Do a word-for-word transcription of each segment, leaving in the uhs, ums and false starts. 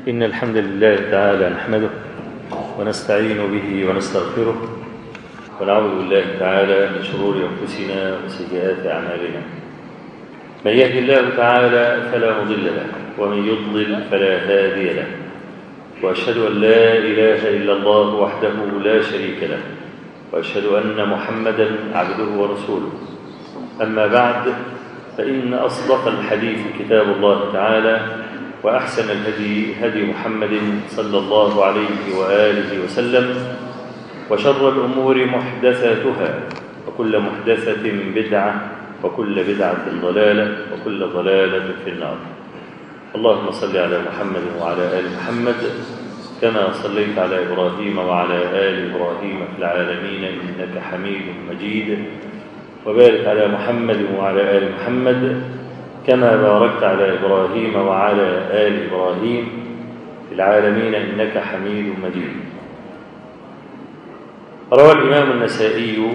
إن الحمد لله تعالى نحمده ونستعين به ونستغفره ونعوذ بالله تعالى من شرور أنفسنا وسيئات أعمالنا. من يهد الله تعالى فلا مضل له ومن يضلل فلا هادي له، وأشهد أن لا إله إلا الله وحده لا شريك له، وأشهد أن محمدا عبده ورسوله. أما بعد، فإن أصدق الحديث كتاب الله تعالى، وأحسن الهدي هدي محمد صلى الله عليه وآله وسلم، وشر الأمور محدثاتها، وكل محدثة بدعة، وكل بدعة ضلالة، وكل ضلالة في النار. اللهم صل على محمد وعلى آل محمد كما صليت على إبراهيم وعلى آل إبراهيم في العالمين إنك حميد مجيد، وبارك على محمد وعلى آل محمد كما باركت على إبراهيم وعلى آل إبراهيم في العالمين إنك حميد مجيد. روى الإمام النسائي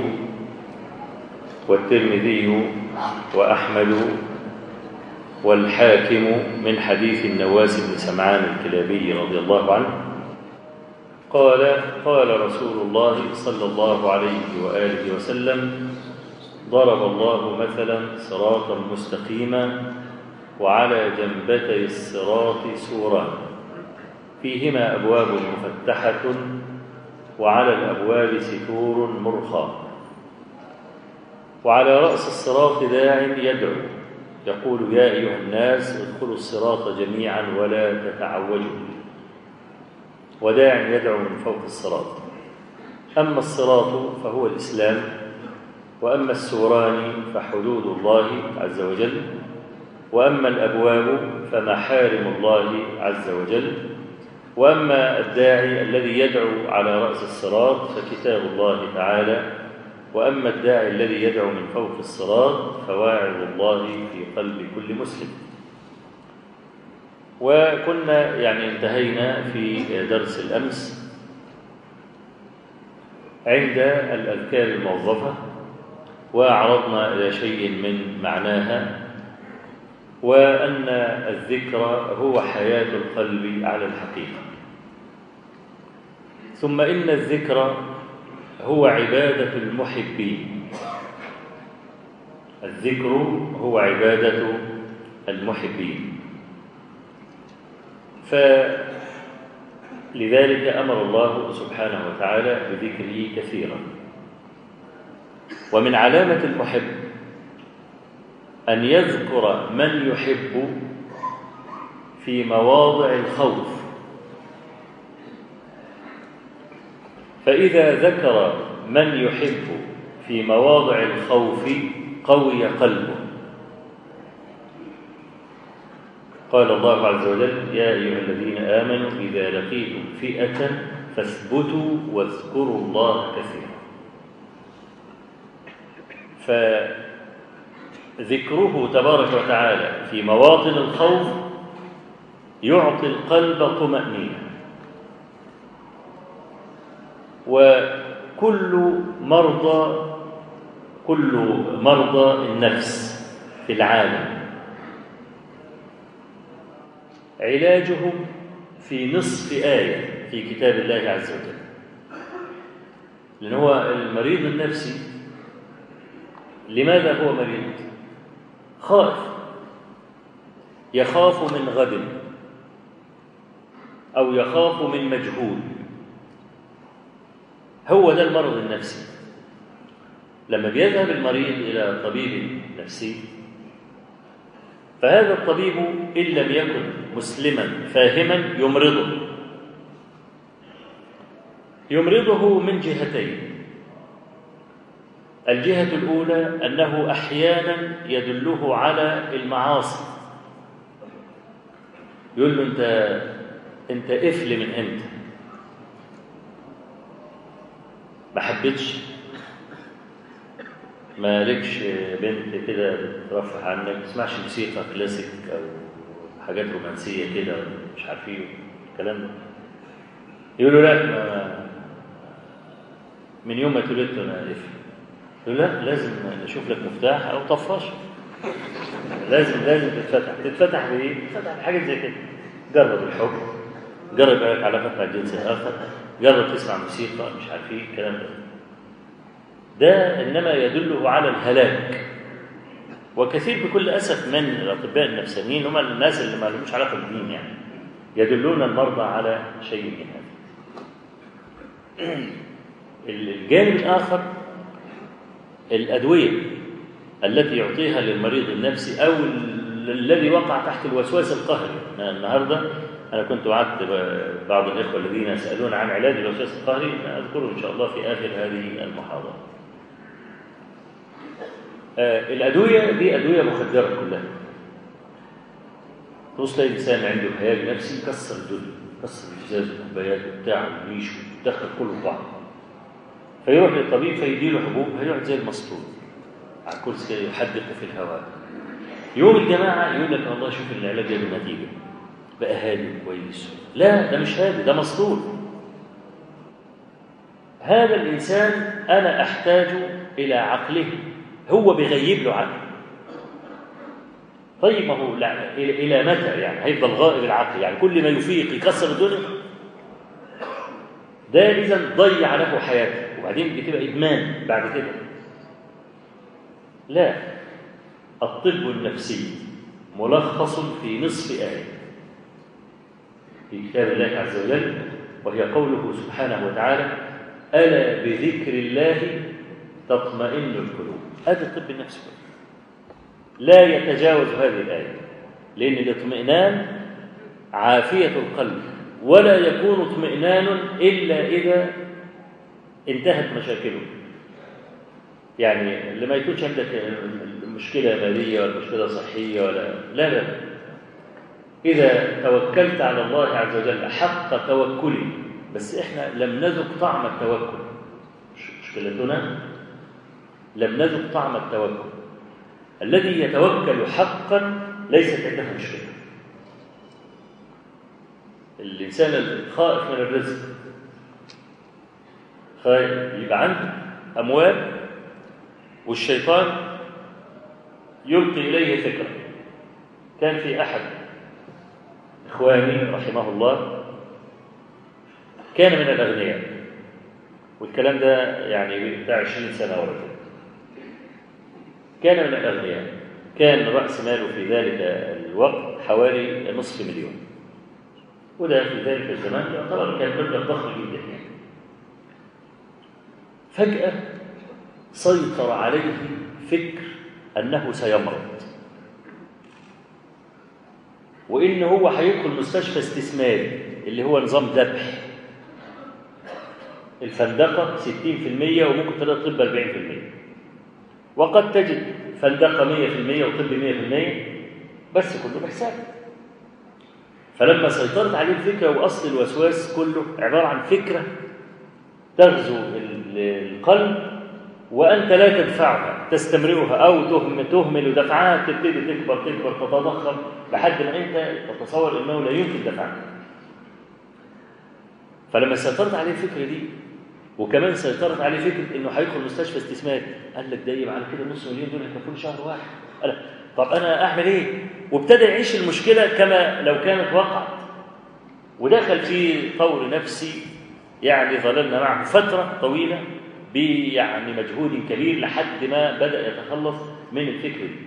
والترمذي وأحمد والحاكم من حديث النواس بن سمعان الكلابي رضي الله عنه قال: قال رسول الله صلى الله عليه وآله وسلم: ضرب الله مثلا صراطا مستقيما وعلى جنبتي الصراط سوران فيهما أبواب مفتحة وعلى الأبواب ستور مرخى، وعلى رأس الصراط داع يدعو يقول: يا أيها الناس ادخلوا الصراط جميعا ولا تتعوجوا، وداع يدعو من فوق الصراط. أما الصراط فهو الإسلام، وأما السوران فحدود الله عز وجل، وأما الأبواب فمحارم الله عز وجل، وأما الداعي الذي يدعو على رأس الصراط فكتاب الله تعالى، وأما الداعي الذي يدعو من فوق الصراط فواعظ الله في قلب كل مسلم. وكنا يعني انتهينا في درس الأمس عند الأذكار الموظفة، وأعرضنا إلى شيء من معناها، وأن الذكر هو حياة القلب على الحقيقة، ثم إن الذكر هو عبادة المحبين. الذكر هو عبادة المحبين، فلذلك أمر الله سبحانه وتعالى بذكره كثيرا. ومن علامة المحب أن يذكر من يحب في مواضع الخوف، فإذا ذكر من يحب في مواضع الخوف قوي قلبه. قال الله عز وجل: يا أيها الذين آمنوا إذا لقيتم فئة فاثبتوا واذكروا الله كثيرا. فذكره تبارك وتعالى في مواطن الخوف يعطي القلب طمأنينة. وكل مرضى كل مرضى النفس في العالم علاجهم في نصف آية في كتاب الله عز وجل. لأن هو المريض النفسي لماذا هو مريض؟ خائف، يخاف من غد، أو يخاف من مجهول. هو ده المرض النفسي. لما بيذهب المريض إلى طبيب نفسي، فهذا الطبيب إن لم يكن مسلما فاهما يمرضه يمرضه من جهتين. الجهة الأولى أنه أحيانا يدله على المعاصي، يقول له: أنت أنت قفل من أنت ما حبيتش، ما لكش بنت كده ترفع عنك، ما تسمعش موسيقى كلاسيك أو حاجات رومانسية كده مش عارفين الكلام ده. يقول له: لا، ما من يوم ما اتولدت أنا قفل. يقول: لا، لازم نشوف لك مفتاح أو طفاش، لازم لازم تتفتح. تتفتح بإيه؟ تتفتح بحاجة زي كده. جرب الحب، جرب يبقى لك علاقات مع الجنس الآخر، جرب تسمع موسيقى، مش عارف ايه الكلام ده. ده إنما يدله على الهلاك. وكثير بكل أسف من الأطباء النفسانيين هم الناس اللي ما لهمش علاقة بالدين يعني يدلون المرضى على شيء من هذا. الجانب الآخر الأدوية التي يعطيها للمريض النفسي أو الذي وقع تحت الوسواس القهري. النهاردة أنا كنت وعدت بعض الإخوة الذين يسألون عن علاج الوسواس القهري، أذكره إن شاء الله في آخر هذه المحاضرة. آه الأدوية دي أدوية مخدرة كلها. توصل إنسان عنده هياج نفسي يكسر الدنيا، يكسر الإزاز والكوبايات وبتاع والريش ويدخل كله في بعض، فيروح للطبيب فيديله حبوب هيقعد زي المسطول على الكرسي يحدق في الهواء. يوم الجماعة يقول لك والله شوف العلاج جاب النتيجة، بقى هادي كويس. لا، ده مش هادي، ده مسطول. هذا الإنسان أنا أحتاج إلى عقله، هو بيغيب له عقل. طيب ما هو لا إلى متى يعني هيفضل غائب العقل؟ يعني كل ما يفيق يكسر الدنيا؟ ده إذا ضيع له حياته، وبعدين بتبقى إدمان بعد كده. لا، الطب النفسي ملخص في نصف آية في كتاب الله عز وجل، وهي قوله سبحانه وتعالى: ألا بذكر الله تطمئن القلوب. هذا الطب النفسي لا يتجاوز هذه الآية، لأن الاطمئنان عافية القلب، ولا يكون اطمئنان إلا إذا انتهت مشاكله. يعني لما يكونش عندك مشكلة مالية ولا مشكلة صحية ولا لا لا إذا توكلت على الله عز وجل حق توكله، بس إحنا لم نذق طعم التوكل. مشكلتنا لم نذق طعم التوكل. الذي يتوكل حقا ليست عنده مشكلة. الإنسان الخائف من الرزق خايف يبقى عنده أموال والشيطان يلقي إليه فكرة. كان في أحد إخواني رحمه الله كان من الأغنياء، والكلام ده يعني بتاع عشرين سنة ورا كده. كان من الأغنياء، كان رأس ماله في ذلك الوقت حوالي نصف مليون، وده في ذلك الزمان يعتبر كان مبلغ ضخم جدا يعني. فجأة سيطر عليه فكر أنه سيمرض، وإن هو هيدخل مستشفى استثماري اللي هو نظام ذبح، الفندقة ستين في المية وممكن تلاقي طب أربعين في المية، وقد تجد فندقة مية في المية وطب مية في المية، بس كله بحساب. فلما سيطرت عليه الفكرة، وأصل الوسواس كله عبارة عن فكرة تغزو القلب وأنت لا تدفعها، تستمرها أو تهمل دفعها، تبتدي تكبر تكبر تتضخم لحد ما أنت تتصور أنه لا يمكن دفعها. فلما سيطرت عليه الفكرة دي، وكمان سيطرت عليه فكرة أنه هيدخل مستشفى استثماري، قال لك ده يبقى على كده نص مليون دول هيكفوني شهر واحد. قال طب أنا أعمل إيه؟ وابتدى يعيش المشكلة كما لو كانت وقعت، ودخل في طور نفسي يعني ظللنا معه فترة طويلة يعني مجهود كبير لحد ما بدأ يتخلص من الفكر دي.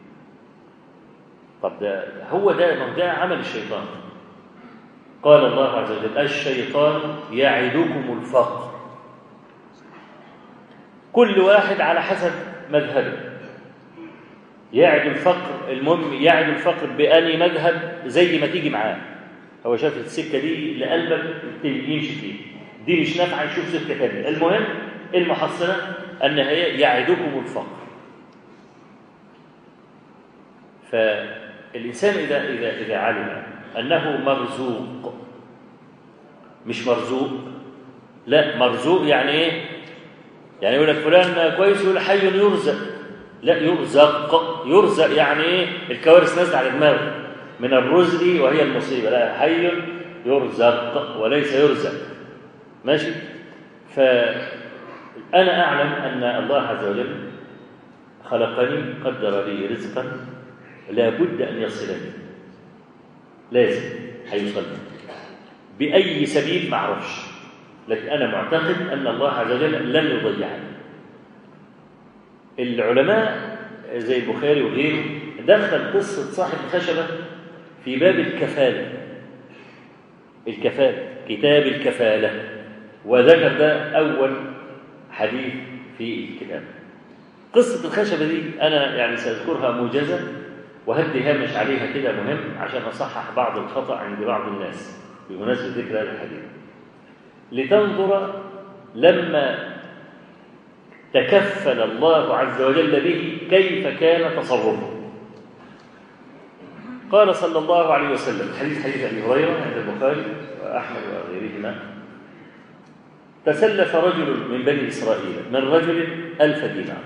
طب ده هو ده ما ده عمل الشيطان. قال الله عز وجل: الشيطان يعدكم الفقر. كل واحد على حسب مذهبه يعد الفقر. المهم يعد الفقر بأني مذهب زي ما تيجي معاه. هو شاف السكة دي لقلبك يمشي فيه، دي مش نافعة يشوف سكة ثانية. المهم المحصلة أن هي يعدكم الفقر. فالإنسان إذا إذا إذا علم أنه مرزوق، مش مرزوق، لا مرزوق يعني إيه؟ يعني يقول لك فلان كويس، يقول حي يرزق. لا، يرزق. يرزق يعني إيه؟ الكوارث نازلة على دماغه من الرزق وهي المصيبة. لا، حي يرزق وليس يرزق. ماشي؟ فأنا أعلم أن الله عز وجل خلقني، قدر لي رزقا لا بد أن يصلني، لازم هيوصلني بأي سبيل ما اعرفش، لكن أنا معتقد أن الله عز وجل لن يضيعني. العلماء زي البخاري وغيره دخل قصة صاحب الخشبة في باب الكفالة. الكفالة، كتاب الكفالة، وذكر ده أول حديث في الكتاب. قصة الخشبة دي أنا يعني سأذكرها موجزة وهدي هامش عليها كده مهم عشان أصحح بعض الخطأ عند بعض الناس بمناسبة ذكر هذا الحديث، لتنظر لما تكفل الله عز وجل به كيف كان تصرفه. قال صلى الله عليه وسلم، حديث حديث أبي هريرة عند البخاري وأحمد وغيرهما: تسلف رجل من بني إسرائيل من رجل ألف دينار،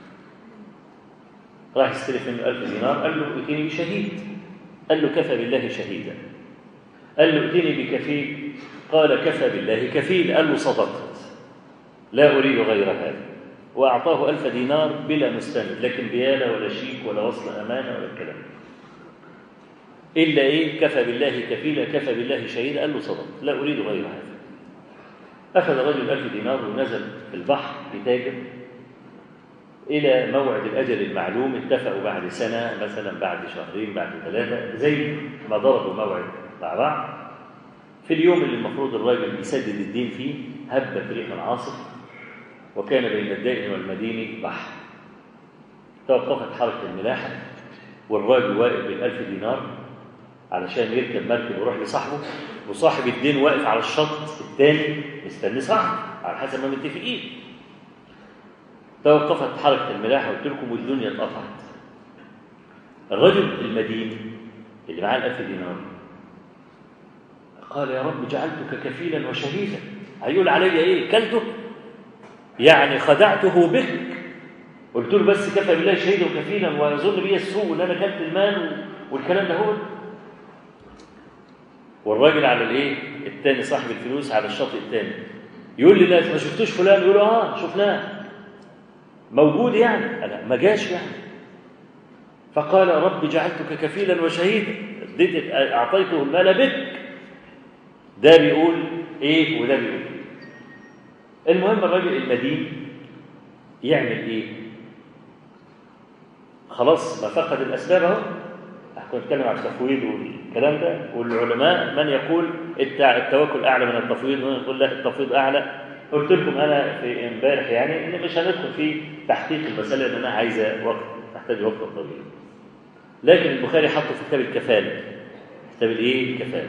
راح يستلف منه ألف دينار، قال له ائتني بشهيد، قال له كفى بالله شهيدا، قال له ائتني بكفيل، قال كفى بالله كفيل، قال له صدقت لا أريد غير هذا، وأعطاه ألف دينار بلا مستند، لكن بيالة ولا شيك ولا وصل أمانة ولا الكلام، إلا إيه؟ كفى بالله كفيلا كفى بالله شهيدا، قال له صدقت لا أريد غير هذا. أخذ الرجل ألف دينار ونزل في البحر يتاجر إلى موعد الأجل المعلوم، اتفقوا بعد سنة مثلا، بعد شهرين، بعد ثلاثة، زي ما ضربوا موعد مع بعض. في اليوم اللي المفروض الراجل يسدد الدين فيه هبت ريح عاصف، وكان بين الدائن والمدين بحر. توقفت حركة الملاحة، والراجل واقف بالألف دينار علشان يركب مركب ويروح لصاحبه، وصاحب الدين واقف على الشط الثاني مستني صاحبه على حسب ما متفقين. توقفت حركة الملاحة قلت لكم والدنيا اتقطعت. الرجل المدين اللي معاه الألف دينار قال: يا رب جعلتك كفيلا وشهيدا، هيقول علي ايه؟ كلته يعني خدعته بك، قلت له بس كفى بالله شهيدا وكفيلا ويظن بي السوء ان انا كلت المال والكلام ده. هو والراجل على الايه الثاني صاحب الفلوس على الشاطئ الثاني يقول لي: لا ما شفتوش فلان؟ يقول له: اه شفناه موجود يعني. انا ما جاش يعني. فقال: رب جعلتك كفيلا وشهيدا، اديت اعطيته المال بك. ده بيقول ايه وده بيقول ايه. المهم الراجل المدين يعمل ايه؟ خلاص ما فقد الاسباب اهو. احنا بنتكلم عن التفويض والكلام ده، والعلماء من يقول التوكل اعلى من التفويض، ومن يقول لا التفويض اعلى. قلت لكم انا في امبارح يعني ان مش هندخل في تحقيق المساله لان انا عايزه وقت، تحتاج وقت طويل. لكن البخاري حطه في كتاب الكفاله، كتاب الايه؟ الكفاله.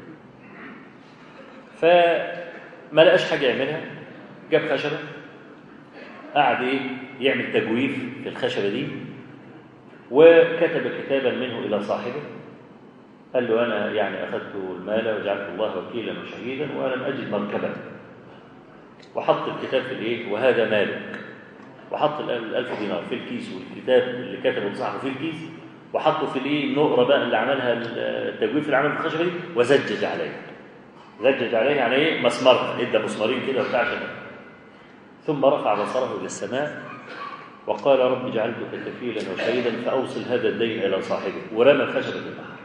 فما لقاش حاجه يعملها، جاب خشبه قعد ايه يعمل تجويف في الخشبه دي، وكتب كتابا منه الى صاحبه قال له: انا يعني اخذت المال وجعلت الله وكيلا وشهيدا ولم اجد مركبا. وحط الكتاب في الايه؟ وهذا مالك. وحط الألف دينار في الكيس، والكتاب اللي كتبه لصاحبه في الكيس، وحطه في الايه؟ النقره بقى اللي عملها التجويف اللي عمله في الخشبه دي، وزجج عليه. زجج عليه يعني ايه؟ مسمار، ادى مسمارين كده وبتاع كده. ثم رفع بصره الى السماء وقال: رب جعلتك كفيلا وشهيدا فاوصل هذا الدين الى صاحبه، ورمى الخشبه في البحر.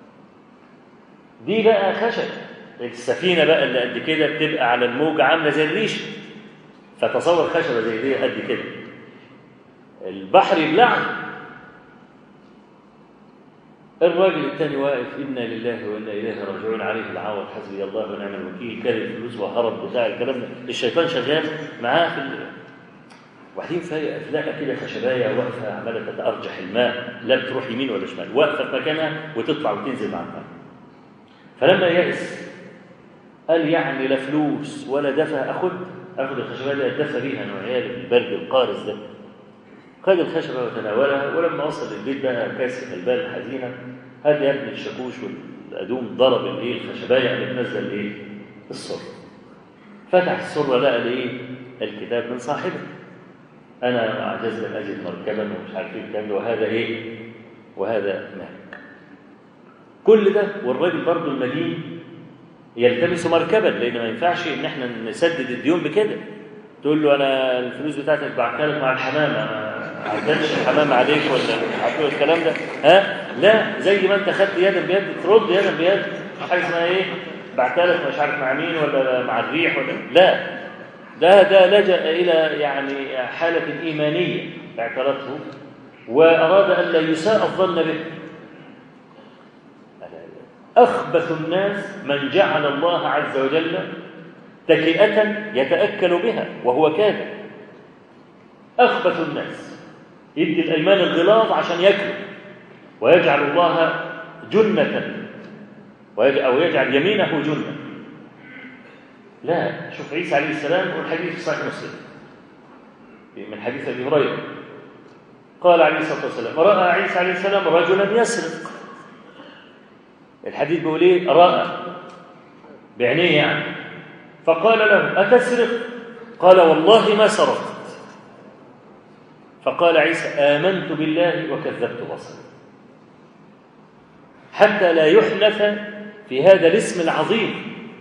دي بقى خشب السفينه بقى اللي قد كده بتبقى على الموج عامله زي الريشه، فتصور خشبه زي دي قد كده البحر يبلعها. الراجل الثاني واقف: انا لله وانا اليه راجعون، عليه العوض، حسبي الله ونعم الوكيل، كل الفلوس وهرب بتاع الكلام ده. الشيطان شغال معاه في ال... وبعدين فلاقه كده خشبايه واقفه عماله تتارجح الماء، لا تروح يمين ولا شمال، واقفه في مكانها وتطلع وتنزل مع الماء. فلما يأس قال: يعني لا فلوس ولا دفع اخذ اخذ الخشبه دي اتدفى بيها انا وعيالي في البرد القارس ده. خد الخشبه وتناولها، ولما وصل البيت بقى كاسف البال حزينا، هات يا ابن الشاكوش والادوم، ضرب الايه الخشبايه اللي تنزل ايه السر. فتح السر لقى الايه الكتاب من صاحبه: انا عجزت ان اجد مركبا ومش عارف ايه الكلام ده، وهذا ايه وهذا مالك. كل ده والراجل برضه المدين يلتمس مركبا، لان ما ينفعش ان احنا نسدد الديون بكده. تقول له: انا الفلوس بتاعتك بعتها لك مع الحمامه، ما عدتش الحمامه عليك ولا عارف الكلام ده. ها لا، زي ما انت خدت يدا بيد ترد يدا بيد. حاجه اسمها ايه؟ بعتها لك مش عارف مع مين ولا مع الريح ولا لا، ده ده لجأ إلى يعني حالة إيمانية اعترته وأراد أن لا يساء الظن به. أخبث الناس من جعل الله عز وجل تكئة يتأكل بها وهو كاذب. أخبث الناس يدي الأيمان الغلاظ عشان يأكل ويجعل الله جنة أو يجعل يمينه جنة. لا، شوف عيسى عليه السلام والحديث في صحيح مسلم من حديث أبي هريرة قال عليه الصلاة والسلام: رأى عيسى عليه السلام رجلا يسرق. الحديث بيقول ايه؟ رأى بعينيه يعني. فقال له: أتسرق؟ قال: والله ما سرقت. فقال عيسى: آمنت بالله وكذبت بصري. حتى لا يحنث في هذا الاسم العظيم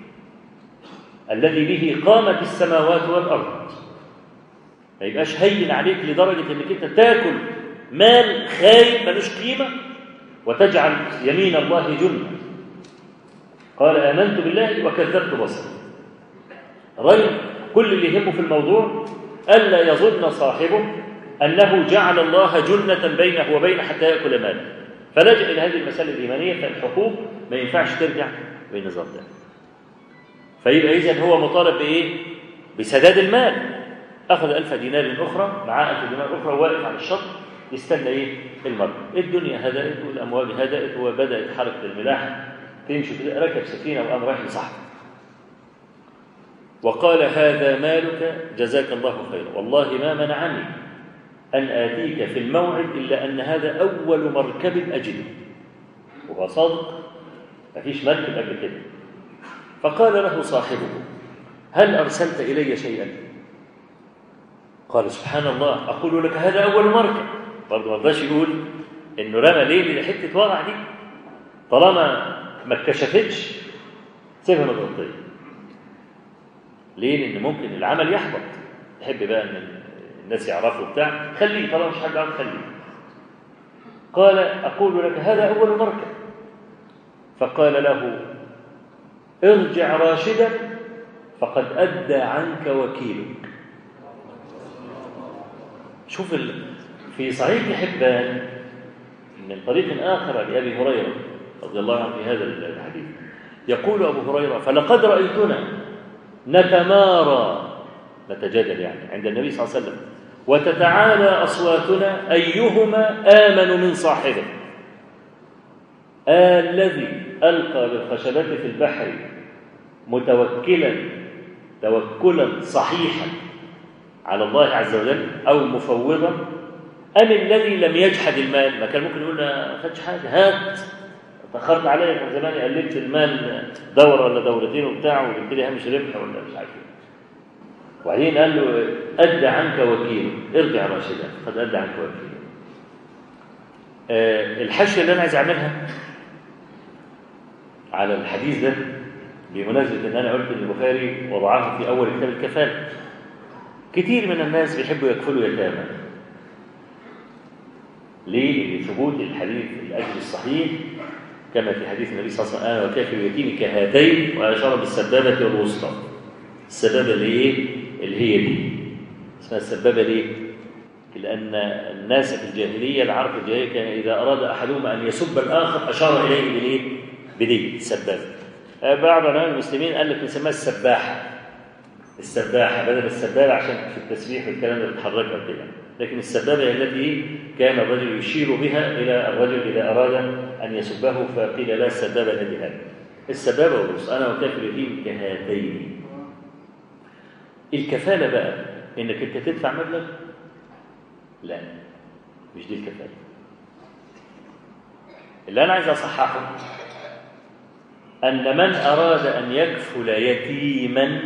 الذي به قامت السماوات والأرض، ما يبقاش هين عليك لدرجة أنك أنت تاكل مال خايب ملوش قيمة وتجعل يمين الله جنة. قال: آمنت بالله وكذبت بصري. رجل كل اللي يهمه في الموضوع ألا يظن صاحبه أنه جعل الله جنة بينه وبين حتى يأكل ماله، فلجأ إلى هذه المسألة الإيمانية. فالحقوق ما ينفعش ترجع بالنظام ده. فيبقى إذن هو مطالب بإيه؟ بسداد المال. أخذ ألف دينار أخرى مع ألف دينار أخرى واقف على الشط يستنى إيه؟ المرء. الدنيا هدأت والأمواج هدأت وبدأت حركة الملاحة تمشي كده، ركب سفينة وقام رايح لصاحبه وقال: هذا مالك جزاك الله خيرا، والله ما منعني أن آتيك في الموعد إلا أن هذا أول مركب أجده. وهو صادق، ما فيش مركب قبل كده. فقال له صاحبه: هل أرسلت إلي شيئا؟ قال: سبحان الله، أقول لك هذا أول مركب. برضه ما رضاش يقول إنه رمى ليه لحتة وقع دي، طالما ما اتكشفتش سيبها متغطية. ليه؟ لأن ممكن العمل يحبط. تحب بقى أن الناس يعرفوا بتاع، خليه، طالما مش حد يعرف خليه. قال: أقول لك هذا أول مركب. فقال له: ارجع راشدا فقد أدى عنك وكيلك. شوف ال... في صحيح حبان من طريق آخر لأبي هريرة رضي الله عنه في هذا الحديث يقول أبو هريرة: فلقد رأيتنا نتمارى، نتجادل يعني عند النبي صلى الله عليه وسلم، وتتعالى أصواتنا أيهما آمن من صاحبه. آه الذي ألقى بالخشبات في البحر متوكلا توكلا صحيحا على الله عز وجل أو مفوضا، أم الذي لم يجحد المال؟ ما كان ممكن يقول ما خدش حاجة، هات، تأخرت عليا من زمان قلبت المال دورة ولا دورتين وبتاع وجبت لي هامش ربح ولا مش عارف ايه. وبعدين قال له: أدى عنك وكيل، ارجع راشدا قد أدى عنك وكيل. أه الحاشية اللي أنا عايز أعملها على الحديث ده بمناسبة أن أنا قلت أن البخاري وضعه في أول كتاب الكفالة. كتير من الناس بيحبوا يكفلوا يتامى. ليه؟ لثبوت الحديث الأجل الصحيح كما في حديث النبي صلى الله عليه وسلم: أنا وكافل اليتيم كهاتين، وأشار بالسبابة والوسطى. السبابة اللي إيه؟ اللي هي دي اسمها السبابة. ليه؟ لأن الناس في الجاهلية، العرب في الجاهلية، كان إذا أراد أحدهما أن يسب الآخر أشار إليه بديه بدي السبابة. بعض علماء المسلمين قال لك نسميها السباحة، السباحة بدل السبابة عشان في التسبيح والكلام اللي بتحركها كده، لكن السبابة هي التي كان الرجل يشير بها إلى الرجل إذا أراد أن يسبه، فقيل لا السبابة التي هذه السبابة والرؤوس. أنا وكافل اليتيم كهاتين. الكفالة بقى إنك أنت تدفع مبلغ؟ لا، مش دي الكفالة. اللي أنا عايز أصححه أن من أراد أن يكفل يتيما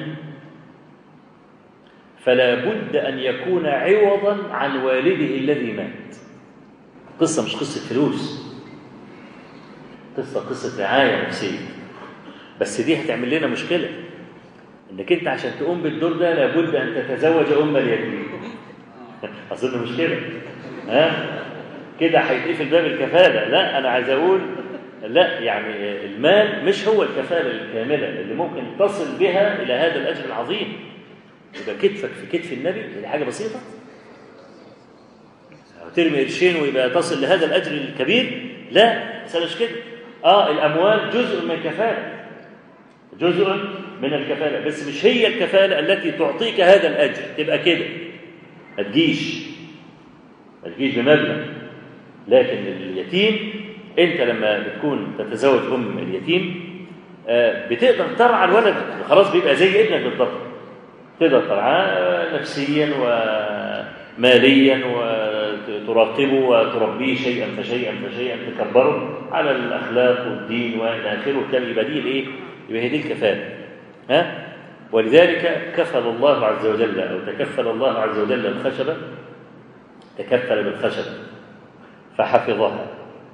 فلا بد أن يكون عوضا عن والده الذي مات. قصة مش قصة فلوس، قصة قصة رعاية نفسية. بس دي هتعمل لنا مشكلة، إنك أنت عشان تقوم بالدور ده لابد أن تتزوج أم اليتيم. أظن مشكلة، ها كده هيتقفل باب الكفالة. لا، أنا عايز أقول لا يعني المال مش هو الكفالة الكاملة اللي ممكن تصل بها إلى هذا الأجر العظيم. يبقى كتفك في كتف النبي دي حاجة بسيطة، ترمي قرشين ويبقى تصل لهذا الأجر الكبير؟ لا، مش كده. آه الأموال جزء من الكفالة، جزء من الكفالة، بس مش هي الكفالة التي تعطيك هذا الأجر. تبقى كده ما تجيش ما تجيش بمبلغ. لكن اليتيم أنت لما بتكون تتزوج أم اليتيم بتقدر ترعى الولد، خلاص بيبقى زي ابنك بالضبط، تقدر ترعاه نفسيا وماليا وتراقبه وتربيه شيئا فشيئا فشيئا، تكبره على الأخلاق والدين وإلى آخره. كان يبقى دي الإيه؟ يبقى هي دي الكفالة. ها؟ ولذلك كفل الله عز وجل أو تكفل الله عز وجل الخشبة، تكفل بالخشبة فحفظها.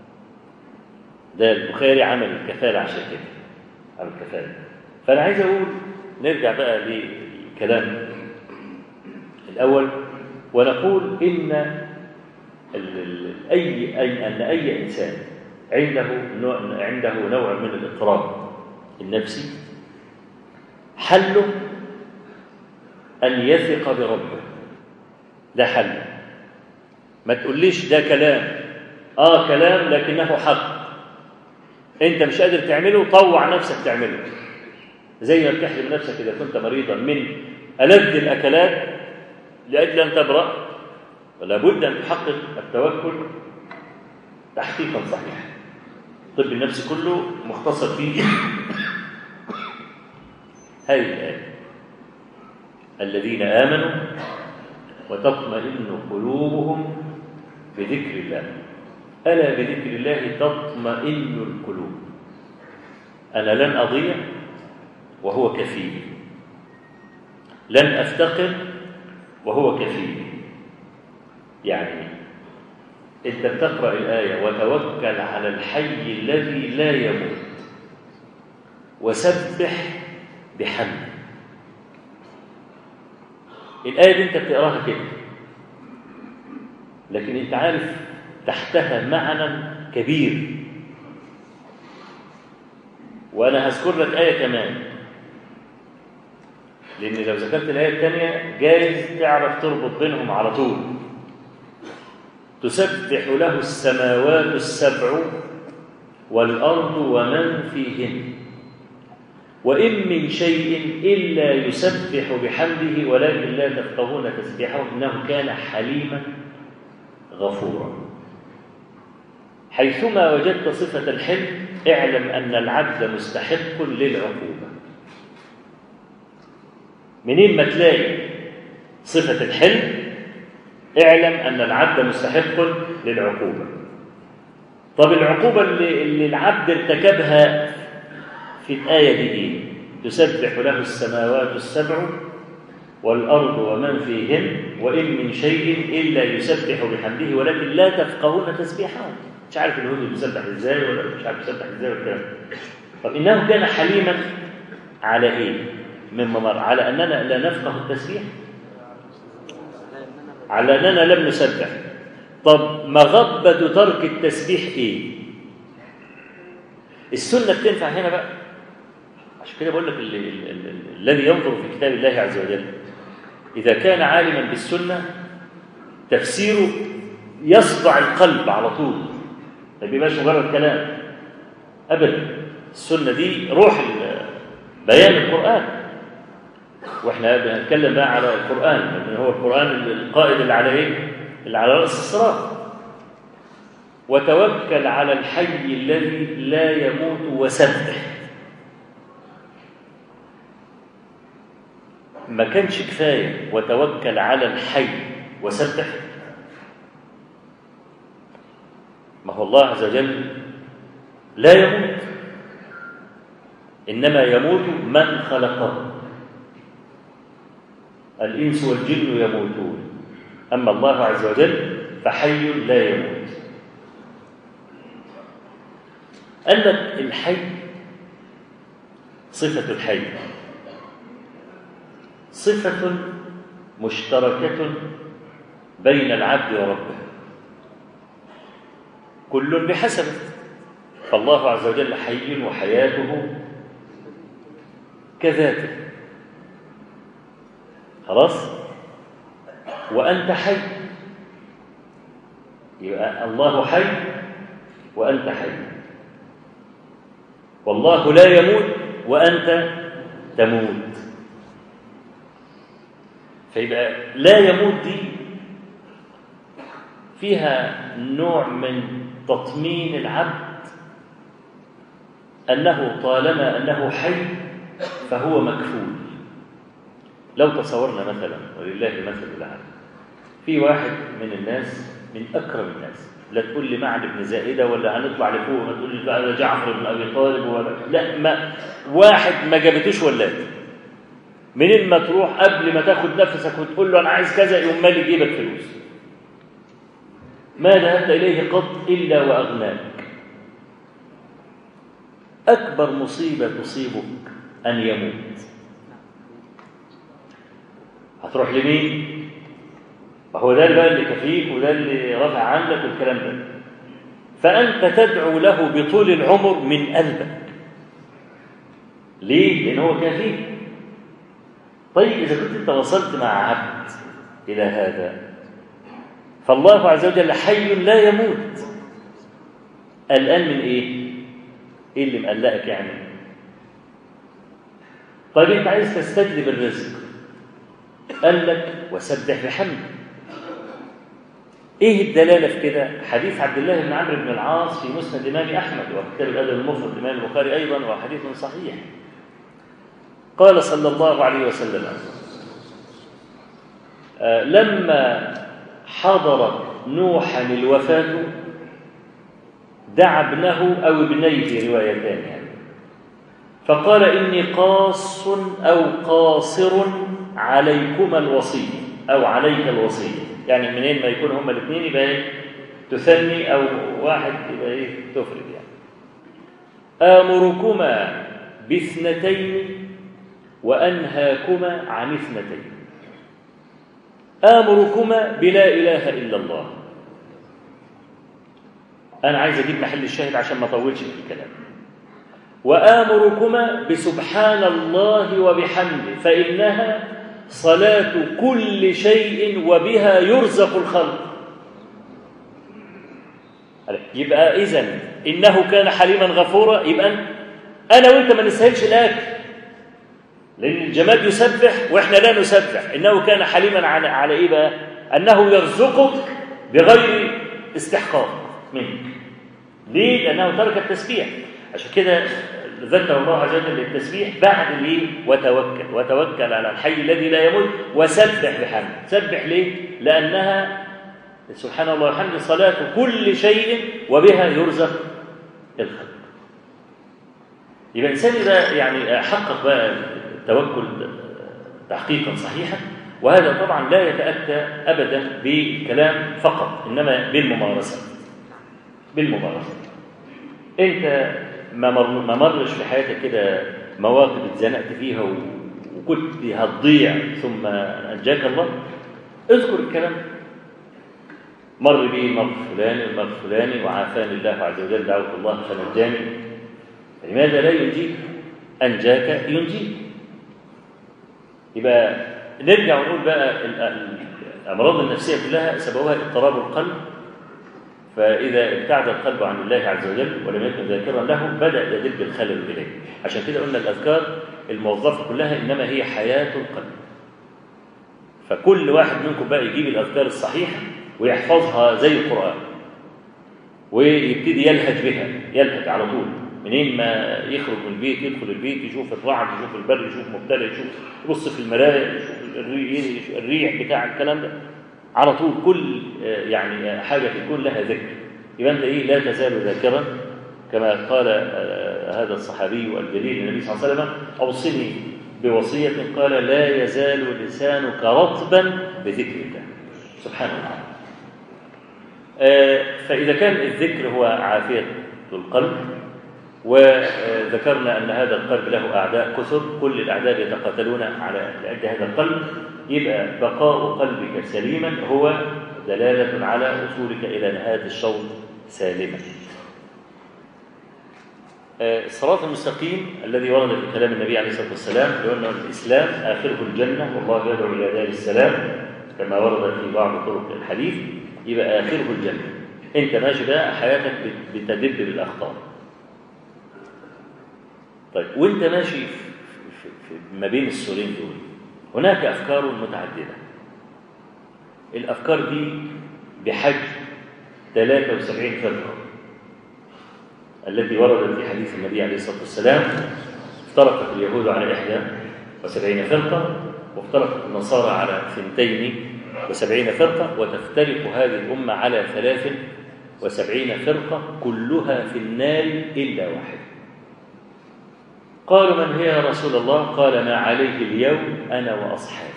ده البخاري عمل الكفالة عشان كده، عمل الكفالة. فأنا عايز أقول نرجع بقى للكلام الأول ونقول إن أي أي أن أي إنسان عنده نوع عنده نوع من الاضطراب النفسي حله أن يثق بربه. ده حله. ما تقوليش ده كلام، آه كلام لكنه حق، أنت مش قادر تعمله، طوع نفسك تعمله. زي ما بتحرم نفسك إذا كنت مريضا من ألذ الأكلات لأجل أن تبرأ، ولا بد أن تحقق التوكل تحقيقا صحيحا. الطب النفسي كله مختصر فيه هذه الآية: الذين آمنوا وتطمئن قلوبهم بذكر الله، ألا بذكر الله تطمئن القلوب. أنا لن أضيع وهو كفيل، لن أفتقر وهو كفيل. يعني أنت بتقرأ الآية: وتوكل على الحي الذي لا يموت وسبح بحمده. الآية دي أنت بتقراها كده، لكن أنت عارف تحتها معنى كبير. وأنا هذكر لك آية كمان، لأن لو ذكرت الآية الثانية جايز تعرف تربط بينهم على طول. تسبح له السماوات السبع والأرض ومن فيهن وإن من شيء إلا يسبح بحمده ولكن لا تفقهون تسبيحه إنه كان حليما غفورا. حيثما وجدت صفة الحلم اعلم أن العبد مستحق للعقوبة. منين ما تلاقي صفة الحلم اعلم أن العبد مستحق للعقوبة. طب العقوبة اللي, اللي العبد ارتكبها في الآية دي إيه؟ تسبح له السماوات السبع والأرض ومن فيهن وإن من شيء إلا يسبح بحمده ولكن لا تفقهون تسبيحه. مش عارف الهند بيسبح إزاي ولا مش عارف يسبح إزاي والكلام. طب إنه كان حليما على إيه؟ مما مر على أننا لا نفقه التسبيح، على أننا لم نسبح. طب مغبة ترك التسبيح إيه؟ السنة بتنفع هنا بقى. عشان كده بقول لك الذي ينظر في كتاب الله عز وجل إذا كان عالما بالسنة تفسيره يصدع القلب على طول، ما بيبقاش مجرد كلام أبدا. السنة دي روح بيان القرآن، واحنا بنتكلم بقى على القرآن لأن هو القرآن القائد اللي على ايه؟ اللي على رأس الصراط. وتوكل على الحي الذي لا يموت وسبح. ما كانش كفاية وتوكل على الحي وسبح؟ ما هو الله عز وجل لا يموت، إنما يموت من خلقه. الإنس والجن يموتون، أما الله عز وجل فحي لا يموت. قال لك الحي صفة الحي صفة مشتركة بين العبد وربه، كل بحسبه. فالله عز وجل حي وحياته كذاته، خلاص؟ وأنت حي، يبقى الله حي وأنت حي، والله لا يموت وأنت تموت. فيبقى لا يموت دي فيها نوع من تطمين العبد أنه طالما أنه حي فهو مكفول. لو تصورنا مثلا، ولله المثل الأعلى، في واحد من الناس من أكرم الناس، لا تقول لي معد بن زائدة ولا هنطلع لفوق ما تقول لي بقى جعفر بن أبي طالب ولا لا، ما واحد ما جابتوش ولاد، منين ما تروح قبل ما تاخد نفسك وتقول له أنا عايز كذا يقوم مالي جيبك فلوس، ما ذهبت إليه قط إلا وأغناك. أكبر مصيبة تصيبك أن يموت، هتروح لمين؟ وهو ده بقى اللي كفيك وده اللي رفع عنك والكلام ده، فأنت تدعو له بطول العمر من قلبك. ليه؟ لأن هو كافيك. طيب إذا كنت أنت وصلت مع عبد إلى هذا، فالله عز وجل حي لا يموت، قلقان من إيه؟ إيه اللي مقلقك يعني؟ طيب أنت عايز تستجلب الرزق، قال لك وسبح بحمده. إيه الدلالة في كده؟ حديث عبد الله بن عمرو بن العاص في مسند الإمام أحمد وكتاب الأدب المفرد الإمام البخاري أيضا، وحديث صحيح. قال صلى الله عليه وسلم: آه لما حضرت نوحا الوفاة دعا ابنه أو ابنيه في روايتان يعني، فقال: إني قاص أو قاصر عليكما الوصية أو عليك الوصية. يعني منين ما يكون هما الاثنين يبقى ايه؟ تثني، أو واحد يبقى ايه؟ تفرد يعني. آمركما باثنتين وأنهاكما عن اثنتين. آمركما بلا إله إلا الله. أنا عايز أجيب محل الشاهد عشان ما أطولش في الكلام. وآمركما بسبحان الله وبحمده، فإنها صلاة كل شيء وبها يرزق الخلق. يبقى إذن إنه كان حليما غفورا، يبقى أنا وإنت ما نستاهلش الأكل، لأن الجماد يسبح وإحنا لا نسبح. إنه كان حليما على على إيه بقى؟ أنه يرزقك بغير استحقاق منك. ليه؟ لأنه ترك التسبيح. عشان كده ذكر الله عز وجل التسبيح بعد ليه؟ وتوكل وتوكل على الحي الذي لا يموت وسبح بحمده. سبح ليه؟ لأنها سبحان الله وبحمده صلاة كل شيء وبها يرزق الخلق. يبقى الإنسان إذا يعني حقق بقى التوكل تحقيقا صحيحا، وهذا طبعا لا يتأتى أبدا بالكلام فقط، إنما بالممارسة. بالممارسة أنت ما ما مرش في حياتك كده مواقف اتزنقت فيها وكنت هتضيع ثم أنجاك الله؟ اذكر الكلام. مر بي مر فلان المر فلاني وعافاني الله عز وجل، دعوت الله فنجاني. لماذا لا ينجيك؟ أنجاك ينجيك. يبقى نرجع ونقول بقى الأمراض النفسية كلها سببها اضطراب القلب، فإذا ابتعد القلب عن الله عز وجل ولم يكن ذاكرا له بدأ يدب الخلل إليه. عشان كده قلنا الأذكار الموظفة كلها إنما هي حياة القلب. فكل واحد منكم بقى يجيب الأذكار الصحيحة ويحفظها زي القرآن ويبتدي يلهج بها، يلهج على طول. منين ما يخرج من البيت يدخل البيت يشوف الرعد يشوف البر يشوف مبتلى يشوف يبص في المرايا يشوف الريح بتاع الكلام ده على طول. كل يعني حاجة في الكون لها ذكر. يبقى أنت إيه؟ لا تزال ذاكرا، كما قال هذا الصحابي الجليل النبي صلى الله عليه وسلم: أوصني بوصية، قال: لا يزال لسانك رطبا بذكر الله. سبحان الله. فإذا كان الذكر هو عافية القلب، وذكرنا أن هذا القلب له أعداء كثر، كل الأعداء يتقاتلون على لعد هذا القلب، يبقى بقاء قلبك سليما هو دلالة على وصولك إلى نهاية الشوط سالما. الصراط المستقيم الذي ورد في كلام النبي عليه الصلاة والسلام لأن الإسلام آخره الجنة والله يدعو إلى دار السلام كما ورد في بعض طرق الحديث، يبقى آخره الجنة. أنت ماشي بقى حياتك بتدب بالأخطار. طيب وأنت ماشي في في في ما بين السورين دول هناك أفكار متعددة. الأفكار دي بحجم ثلاثة وسبعين فرقة التي وردت في حديث النبي عليه الصلاة والسلام. افترقت اليهود على إحدى وسبعين فرقة، وافترقت النصارى على اثنتين وسبعين فرقة، وتفترق هذه الأمة على ثلاث وسبعين فرقة كلها في النار إلا واحد. قالوا من هي يا رسول الله؟ قال ما عليه اليوم أنا وأصحابي.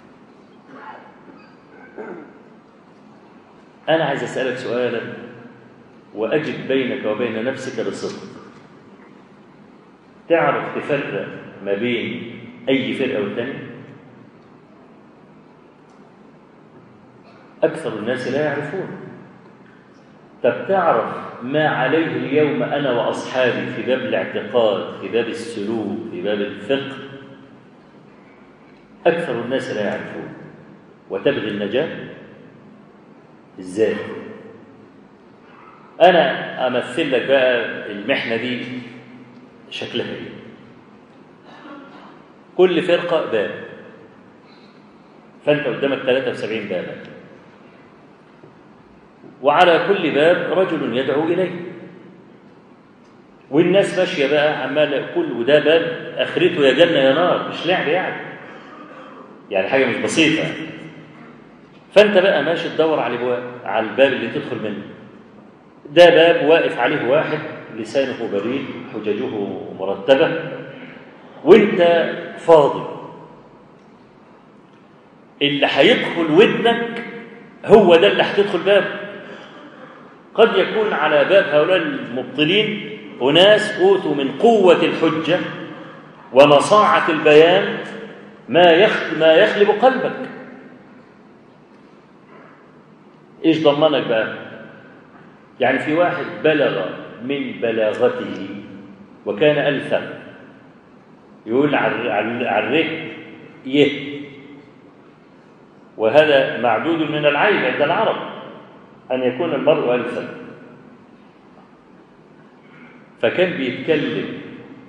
أنا عايز أسألك سؤالا وأجد بينك وبين نفسك بصدق. تعرف تفرق ما بين أي فرقة والثانية؟ أكثر الناس لا يعرفون. طب تعرف ما عليه اليوم أنا وأصحابي في باب الاعتقاد، في باب السلوك، في باب الفقه؟ أكثر الناس لا يعرفون. وتبغي النجاة إزاي؟ أنا أمثل لك بقى المحنة دي شكلها إيه. كل فرقة باب، فأنت قدامك ثلاثة وسبعين بابا، وعلى كل باب رجل يدعو إليه، والناس ماشية بقى عمال كل وده باب آخرته يا جنة يا نار، مش لعب يعني يعني حاجة مش بسيطة. فأنت بقى ماشي تدور على البواب على الباب اللي تدخل منه. ده باب واقف عليه واحد لسانه بريد حججه مرتبة وانت فاضي. اللي هيدخل ودنك هو ده اللي هتدخل بابه. قد يكون على باب هؤلاء المبطلين أناس أوتوا من قوة الحجة ونصاعة البيان ما ما يخلب قلبك. إيش ضمنك بقى؟ يعني في واحد بلغ من بلاغته وكان ألثم، يقول على الرك يه، وهذا معدود من العيب عند العرب أن يكون المرء ألثم. فكان بيتكلم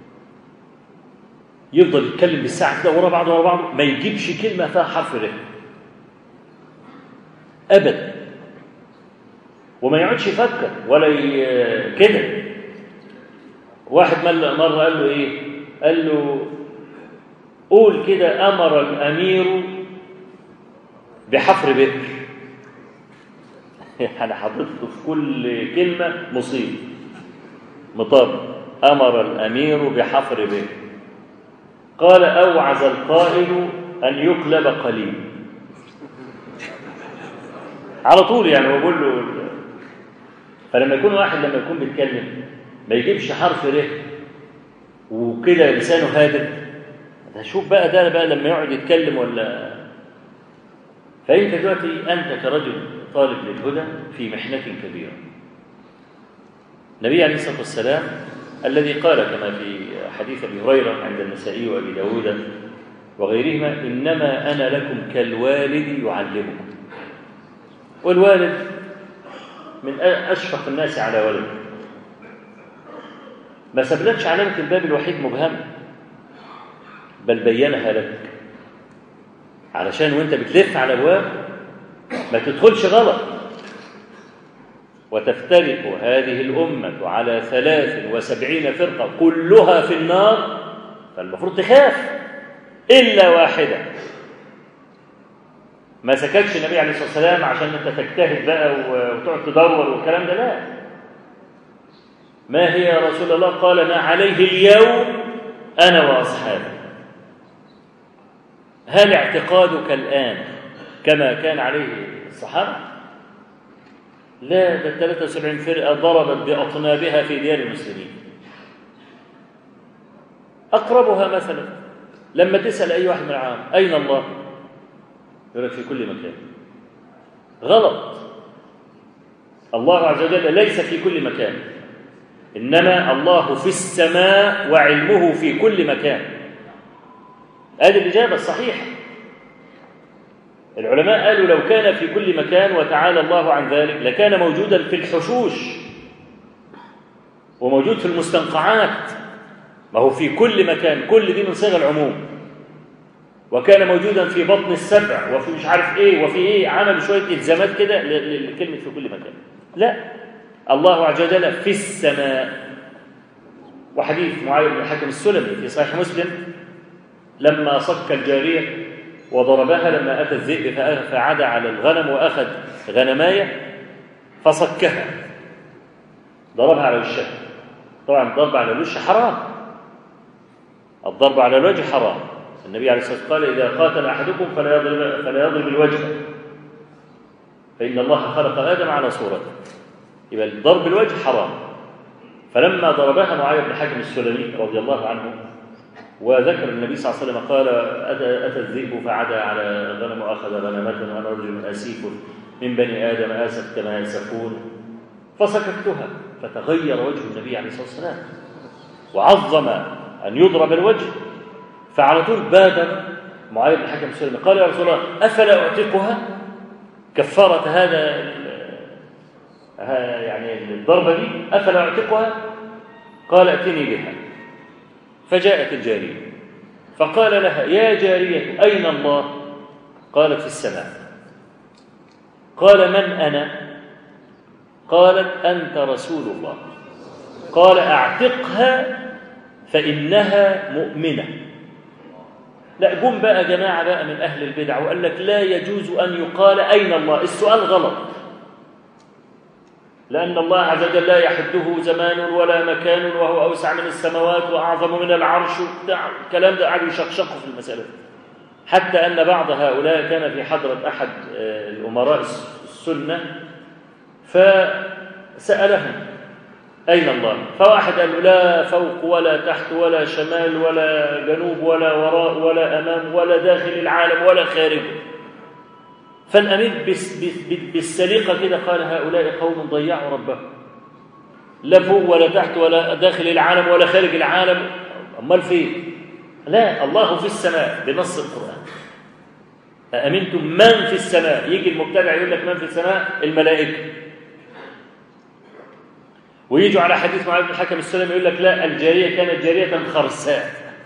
يفضل يتكلم بالساعة كده ورا بعض ورا بعض ما يجيبش كلمة فيها حرف ر أبدا، وما يقعدش يفكر ولا ي... كده. واحد مرة قال له إيه؟ قال له قول كده أمر الأمير بحفر بئر. يعني حطيت في كل كلمة مصيبة مطابق. أمر الأمير بحفر بئر. قال أوعز القائل أن يقلب قليل. على طول يعني هو بيقول له. فلما يكون واحد لما يكون بيتكلم ما يجيبش حرف ر وكده لسانه هادئ، هشوف بقى ده بقى لما يقعد يتكلم ولا. فأنت دلوقتي أنت كرجل طالب للهدى في محنة كبيرة. النبي عليه الصلاة والسلام الذي قال كما في حديث أبي هريرة عند النسائي وأبي داود وغيرهما إنما أنا لكم كالوالد يعلمكم. والوالد من أشفق الناس على ولده، ما سبلتش علامة الباب الوحيد مبهمة، بل بينها لك علشان وانت بتلف على أبواب ما تدخلش غلط. وتفترق هذه الأمة على ثلاث وسبعين فرقة كلها في النار، فالمفروض تخاف إلا واحدة. ما سكتش النبي عليه الصلاة والسلام عشان انت تجتهد بقى وتقعد تدور والكلام ده، لا. ما هي يا رسول الله؟ قال ما عليه اليوم أنا وأصحابي. هل اعتقادك الآن كما كان عليه الصحابة؟ لا، ده ثلاثة وسبعين فرقة ضربت بأطنابها في ديار المسلمين. أقربها مثلا لما تسأل أي واحد من العام أين الله؟ يقول لك في كل مكان. غلط. الله عز وجل ليس في كل مكان. إنما الله في السماء وعلمه في كل مكان. هذه الإجابة الصحيحة. العلماء قالوا لو كان في كل مكان وتعالى الله عن ذلك لكان موجودا في الحشوش وموجود في المستنقعات. ما هو في كل مكان، كل دي من صيغ العموم. وكان موجودا في بطن السبع وفي مش عارف ايه وفي ايه، عملوا شويه الزامات كده لكلمه في كل مكان. لا، الله عز وجل في السماء. وحديث معاويه بن الحكم السلمي في صحيح مسلم لما صك الجاريه وضربها لما اتى الذئب فعاد على الغنم واخذ غنمايه فصكها، ضربها على وشها. طبعا الضرب على الوش حرام، الضرب على الوجه حرام. النبي عليه الصلاة والسلام قال إذا قاتل أحدكم فلا يضرب, فلا يضرب الوجه فإن الله خلق آدم على صورته. يبقى ضرب الوجه حرام. فلما ضربها معاوية بن الحكم السلمي رضي الله عنه وذكر النبي صلى الله عليه وسلم قال أتى, أتى الذئب فعدا على الغنم وأخذ غنمة وأنا رجل أسيف من بني آدم آسف كما يسفون فسكتها، فتغير وجه النبي عليه الصلاة والسلام وعظم أن يضرب الوجه. فعلى طول بادر معاوية بن الحكم السلمي قال يا رسول الله أفلا أعتقها كفارة هذا يعني الضربة دي، أفلا أعتقها؟ قال ائتني بها. فجاءت الجارية فقال لها يا جارية أين الله؟ قالت في السماء. قال من أنا؟ قالت أنت رسول الله. قال أعتقها فإنها مؤمنة. لا، جم بقى جماعة بقى من أهل البدع وقال لك لا يجوز أن يقال أين الله. السؤال غلط، لأن الله عز وجل لا يحده زمان ولا مكان وهو أوسع من السماوات وأعظم من العرش. الكلام ده قعدوا يشقشقوا في المسألة. حتى أن بعض هؤلاء كان في حضرة أحد الأمراء السنة فسألهم أين الله؟ فواحد قال له لا فوق ولا تحت ولا شمال ولا جنوب ولا وراء ولا أمام ولا داخل العالم ولا خارجه. فالأمير بالسليقة كده قال هؤلاء قوم ضيعوا ربهم، لا فوق ولا تحت ولا داخل العالم ولا خارج العالم، أمال فين؟ لا، الله في السماء بنص القرآن. أأمنتم من في السماء؟ يجي المبتدع يقول لك من في السماء؟ الملائكة. ويجوا على حديث معاذ بن الحكم السلمي يقول لك لا، الجارية كانت جارية خرساء،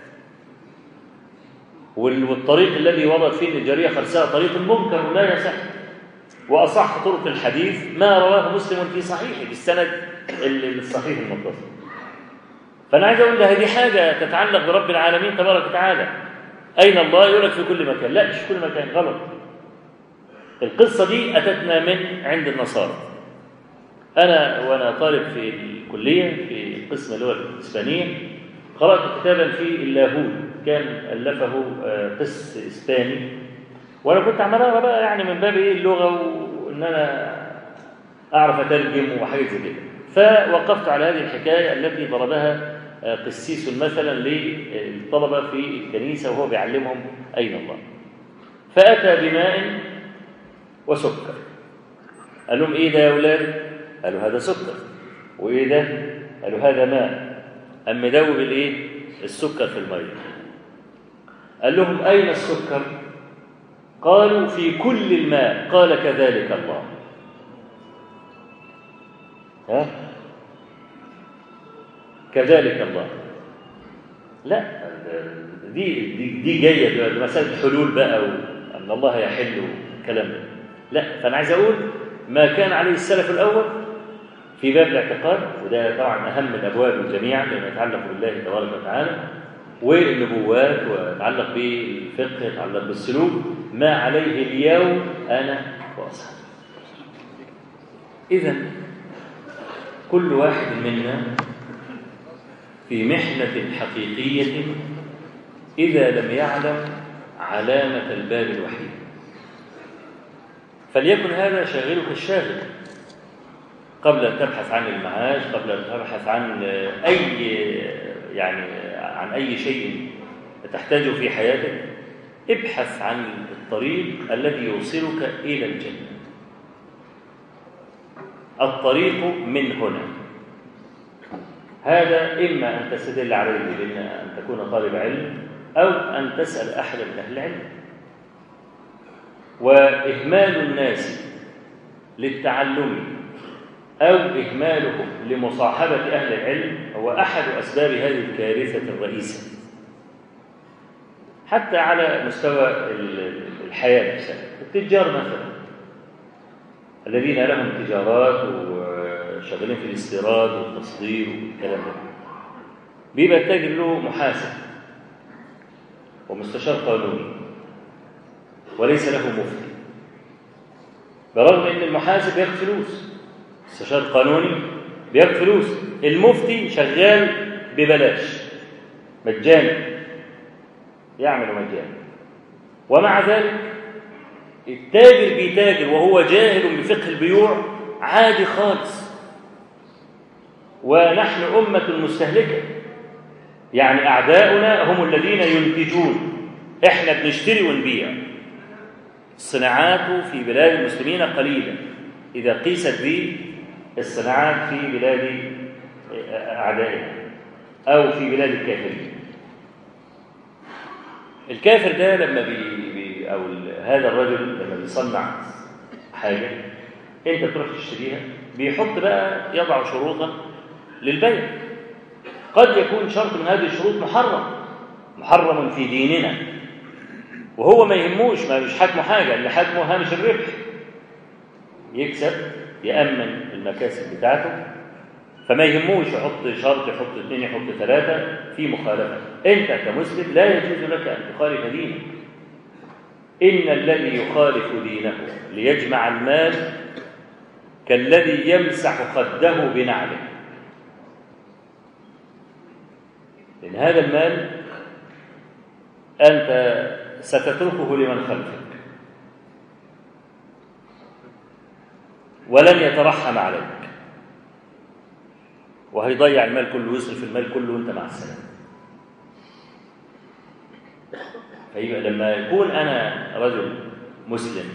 والطريق الذي ورد فيه الجارية خرساء طريق منكر لا يصح. وأصح طرق الحديث ما رواه مسلم في صحيحه بالسند الصحيح المتصل. فأنا عايز أقول هذه حاجة تتعلق برب العالمين تبارك وتعالى. أين الله؟ يقول لك في كل مكان. لا، مش في كل مكان، غلط. القصة دي أتتنا من عند النصارى. أنا وأنا طالب في الكلية في قسم اللغة الإسبانية قرأت كتابا في اللاهوت كان ألفه قس إسباني، وأنا كنت عمال أقرأ بقى يعني من باب إيه اللغة وإن أنا أعرف أترجم وحاجات زي كده. فوقفت على هذه الحكاية التي ضربها قسيس مثلا للطلبة في الكنيسة وهو بيعلمهم أين الله. فأتى بماء وسكر. قال لهم إيه ده يا أولاد؟ قالوا هذا سكر. وإيه ده؟ قالوا هذا ماء. أم مدوب الإيه؟ السكر في المية. قال لهم أين السكر؟ قالوا في كل الماء. قال كذلك الله. ها؟ كذلك الله. لا، دي دي, دي جايه مساله حلول بقى وان الله يحل الكلام ده. لا، فانا عايز اقول ما كان عليه السلف الاول في باب الاعتقاد، وده طبعا اهم الابواب جميعا لما يتعلق بالله تبارك وتعالى والنبوات ويتعلق بالفقه يتعلق بالسلوك، ما عليه اليوم انا واصحابي. اذا كل واحد منا في محنة حقيقية إذا لم يعلم علامة الباب الوحيد. فليكن هذا شاغلك الشاغل قبل أن تبحث عن المعاش، قبل أن تبحث عن أي يعني عن أي شيء تحتاجه في حياتك. ابحث عن الطريق الذي يوصلك إلى الجنة. الطريق من هنا. هذا إما أن تستدل عليه بأن أن تكون طالب علم أو أن تسأل أحد من أهل العلم. وإهمال الناس للتعلم أو إهمالهم لمصاحبة أهل العلم هو أحد أسباب هذه الكارثة الرئيسة، حتى على مستوى الحياة نفسها. التجار مثلا الذين لهم تجارات وشغالين في الاستيراد والتصدير والكلام ده، بيبقى التاجر له محاسب ومستشار قانوني وليس له مفتي، برغم ان المحاسب بياخد فلوس، مستشار قانوني بياخد فلوس، المفتي شغال ببلاش مجانا، يعمل مجانا. ومع ذلك التاجر بيتاجر وهو جاهل بفقه البيوع عادي خالص. ونحن أمة مستهلكة، يعني أعداؤنا هم الذين ينتجون، إحنا بنشتري ونبيع. الصناعات في بلاد المسلمين قليلة إذا قيست بالصناعات في بلاد أعدائنا أو في بلاد الكافرين. الكافر ده لما بي, بي أو هذا الرجل لما بيصنع حاجة أنت تروح تشتريها، بيحط بقى يضع شروطا للبيع. قد يكون شرط من هذه الشروط محرم محرم في ديننا، وهو ما يهموش، ما مش حاكمه حاجة، اللي حاكمه هامش الربح، يكسب يأمن المكاسب بتاعته، فما يهموش يحط شرط، يحط اثنين، يحط ثلاثة في مخالفة. أنت كمسلم لا يجوز لك أن تخالف دينك. إن الذي يخالف دينه ليجمع المال كالذي يمسح خده بنعله، لأن هذا المال أنت ستتركه لمن خلفك ولن يترحم عليك، وهيضيع المال كله ويصرف المال كله وانت مع السلامة. فيبقى لما يكون أنا رجل مسلم،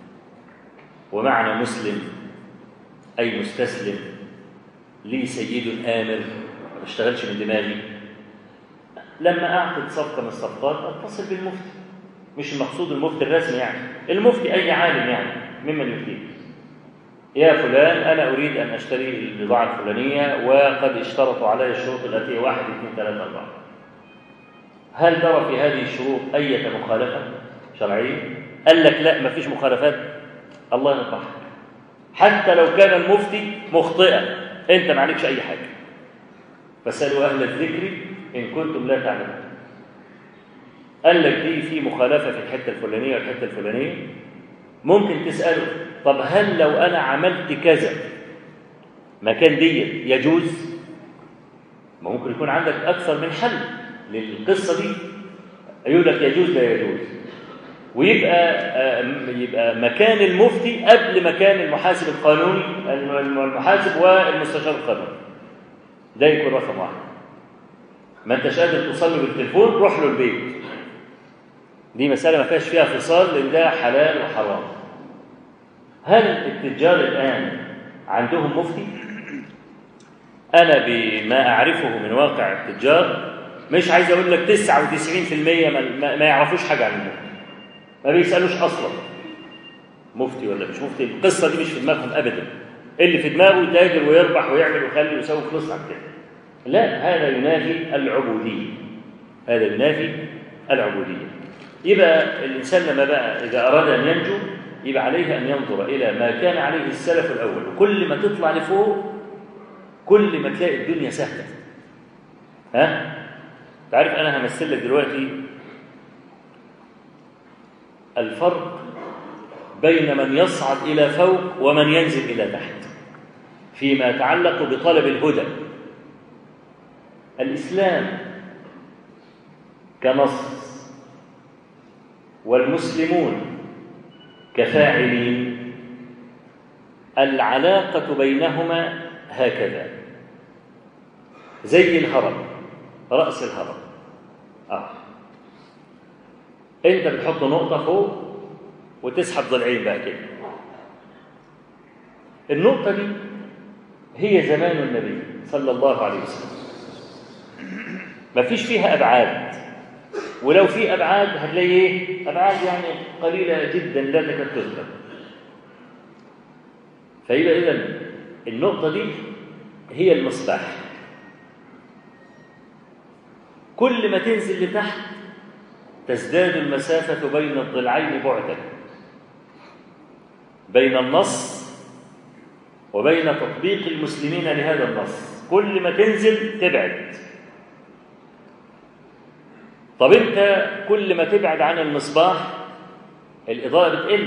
ومعنى مسلم أي مستسلم لي سيد آمر، ما بشتغلش من دماغي، لما أعقد صفقة من الصفقات أتصل بالمفتي، مش المقصود المفتي الرسمي يعني، المفتي أي عالم يعني ممن يفتيه، يا فلان أنا أريد أن أشتري البضاعة الفلانية وقد اشترطوا علي الشروط التي واحد اثنين ثلاثة أربعة، هل ترى في هذه الشروط أي مخالفة شرعية؟ قال لك لا، ما فيش مخالفات، الله ينصحك. حتى لو كان المفتي مخطئا أنت ما عليكش أي حاجة، فاسألوا أهل الذكر إن كنتم لا تعلمون. قال لك دي في مخالفة في الحتة الفلانية والحتة الفلانية، ممكن تسأله طب هل لو أنا عملت كذا مكان دي يجوز؟ ما ممكن يكون عندك أكثر من حل للقصة دي، يقول لك يجوز لا يجوز، ويبقى يبقى مكان المفتي قبل مكان المحاسب القانوني، المحاسب والمستشار القانوني، ده يكون رقم واحد. ما انتش قادر توصل له بالتليفون، روح له البيت. دي مسألة ما فيهاش فيها فصال، لأن ده حلال وحرام. هل التجار الآن عندهم مفتي؟ أنا بما أعرفه من واقع التجار مش عايز أقول لك تسعة وتسعين بالمئة ما, ما يعرفوش حاجة عن المفتي، ما بيسألوش أصلا مفتي ولا مش مفتي، القصة دي مش في دماغهم أبدا. اللي في دماغه يتاجر ويربح ويعمل ويخلي ويسوي فلوس عن كده. لا، هذا ينافي العبودية، هذا ينافي العبودية. يبقى الإنسان لما بقى إذا أراد أن ينجو يبقى عليه أن ينظر إلى ما كان عليه السلف الأول، وكل ما تطلع لفوق كل ما تلاقي الدنيا سهلة. ها؟ تعرف أنا همثل لك دلوقتي الفرق بين من يصعد إلى فوق ومن ينزل إلى تحت فيما يتعلق بطلب الهدى. الإسلام كنص والمسلمون كفاعلين، العلاقة بينهما هكذا، زي الهرم، رأس الهرم. آه. أنت بتحط نقطة فوق وتسحب ضلعين بقى كده. النقطة دي هي زمان النبي صلى الله عليه وسلم، ما فيش فيها أبعاد، ولو في أبعاد هتلاقي إيه؟ أبعاد يعني قليلة جدا لا تكاد تذكر. فيبقى إذن النقطة دي هي المصباح. كل ما تنزل لتحت تزداد المسافة بين الضلعين بعدا، بين النص وبين تطبيق المسلمين لهذا النص. كل ما تنزل تبعد. طب انت كل ما تبعد عن المصباح الإضاءة بتقل،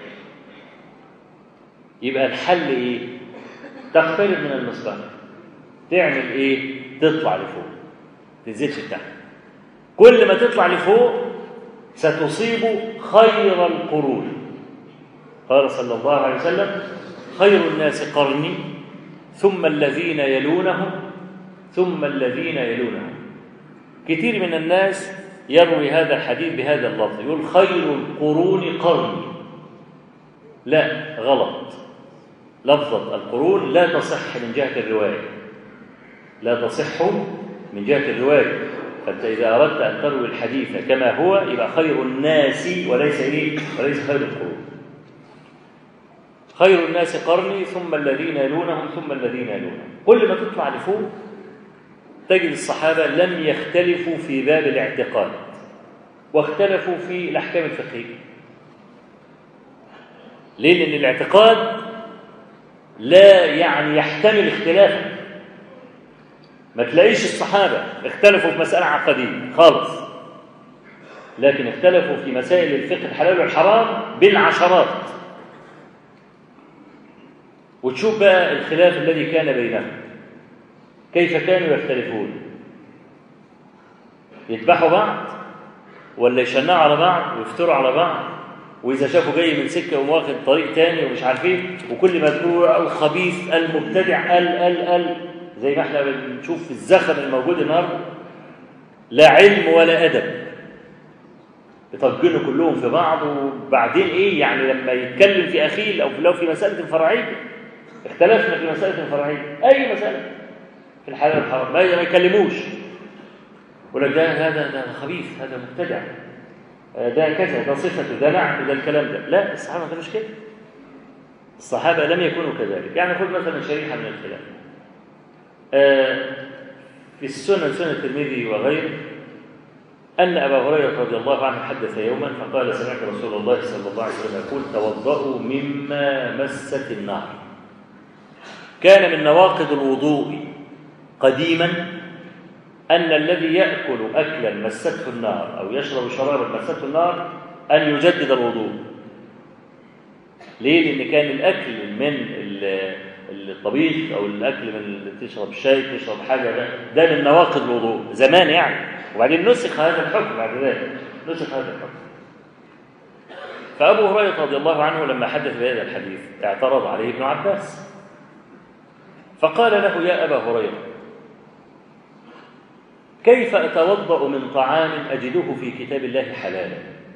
يبقى الحل ايه؟ تقترب من المصباح. تعمل ايه؟ تطلع لفوق، تنزلش تحت. كل ما تطلع لفوق ستصيب خير القرون. قال صلى الله عليه وسلم: خير الناس قرني ثم الذين يلونهم ثم الذين يلونهم. كثير من الناس يروي هذا الحديث بهذا اللفظ، يقول خير القرون قرني. لا، غلط. لفظة القرون لا تصح من جهة الرواية، لا تصح من جهة الرواية. فأنت إذا أردت أن تروي الحديث كما هو يبقى خير الناس وليس إيه؟ وليس خير القرون. خير الناس قرني ثم الذين يلونهم ثم الذين يلونهم. كل ما تطلع لفوق تجد الصحابة لم يختلفوا في باب الاعتقاد، واختلفوا في الأحكام الفقهية. ليه؟ لأن الاعتقاد لا يعني يحتمل اختلافا. ما تلاقيش الصحابة اختلفوا في مسألة عقدية خالص، لكن اختلفوا في مسائل الفقه الحلال والحرام بالعشرات. وتشوف بقى الخلاف الذي كان بينهم كيف كانوا يختلفون. يذبحوا بعض ولا يشنعوا على بعض ويفتروا على بعض، وإذا شافوا جاي من سكة ومواخد طريق تاني ومش عارفين، وكل ما تقول الخبيث المبتدع ال ال ال زي ما احنا بنشوف في الزخم الموجود النهارده. لا علم ولا أدب، يطجنوا كلهم في بعض. وبعدين إيه يعني لما يتكلم في أخيه أو لو في مسألة فرعية، اختلفنا في مسألة فرعية أي مسألة في الحلال والحرام ما يكلموش، ولا ده هذا ده خبيث، هذا مبتدع، ده كذا، ده صفته، ده نعم، ده الكلام ده. لا، الصحابة ما كانوش كده. الصحابة لم يكونوا كذلك. يعني خذ مثلا شريحة من الخلاف في السنن، سنن الترمذي وغيره، أن أبا هريرة رضي الله عنه حدث يوما فقال: سمعت رسول الله صلى الله عليه وسلم يقول: توضؤوا مما مست النار. كان من نواقض الوضوء قديما أن الذي يأكل أكلا مسته النار أو يشرب شرابا مسته النار أن يجدد الوضوء. ليه؟ لأن كان الأكل من الطبيخ أو الأكل من تشرب شاي، تشرب حاجة، ده, ده من نواقض الوضوء زمان يعني. وبعدين نسخ هذا الحكم بعد ذلك، نسخ هذا الحكم. فأبو هريرة رضي الله عنه لما حدث بهذا الحديث اعترض عليه ابن عباس فقال له: يا أبا هريرة، كيف أتوضأ من طعام أجده في كتاب الله حلالا؟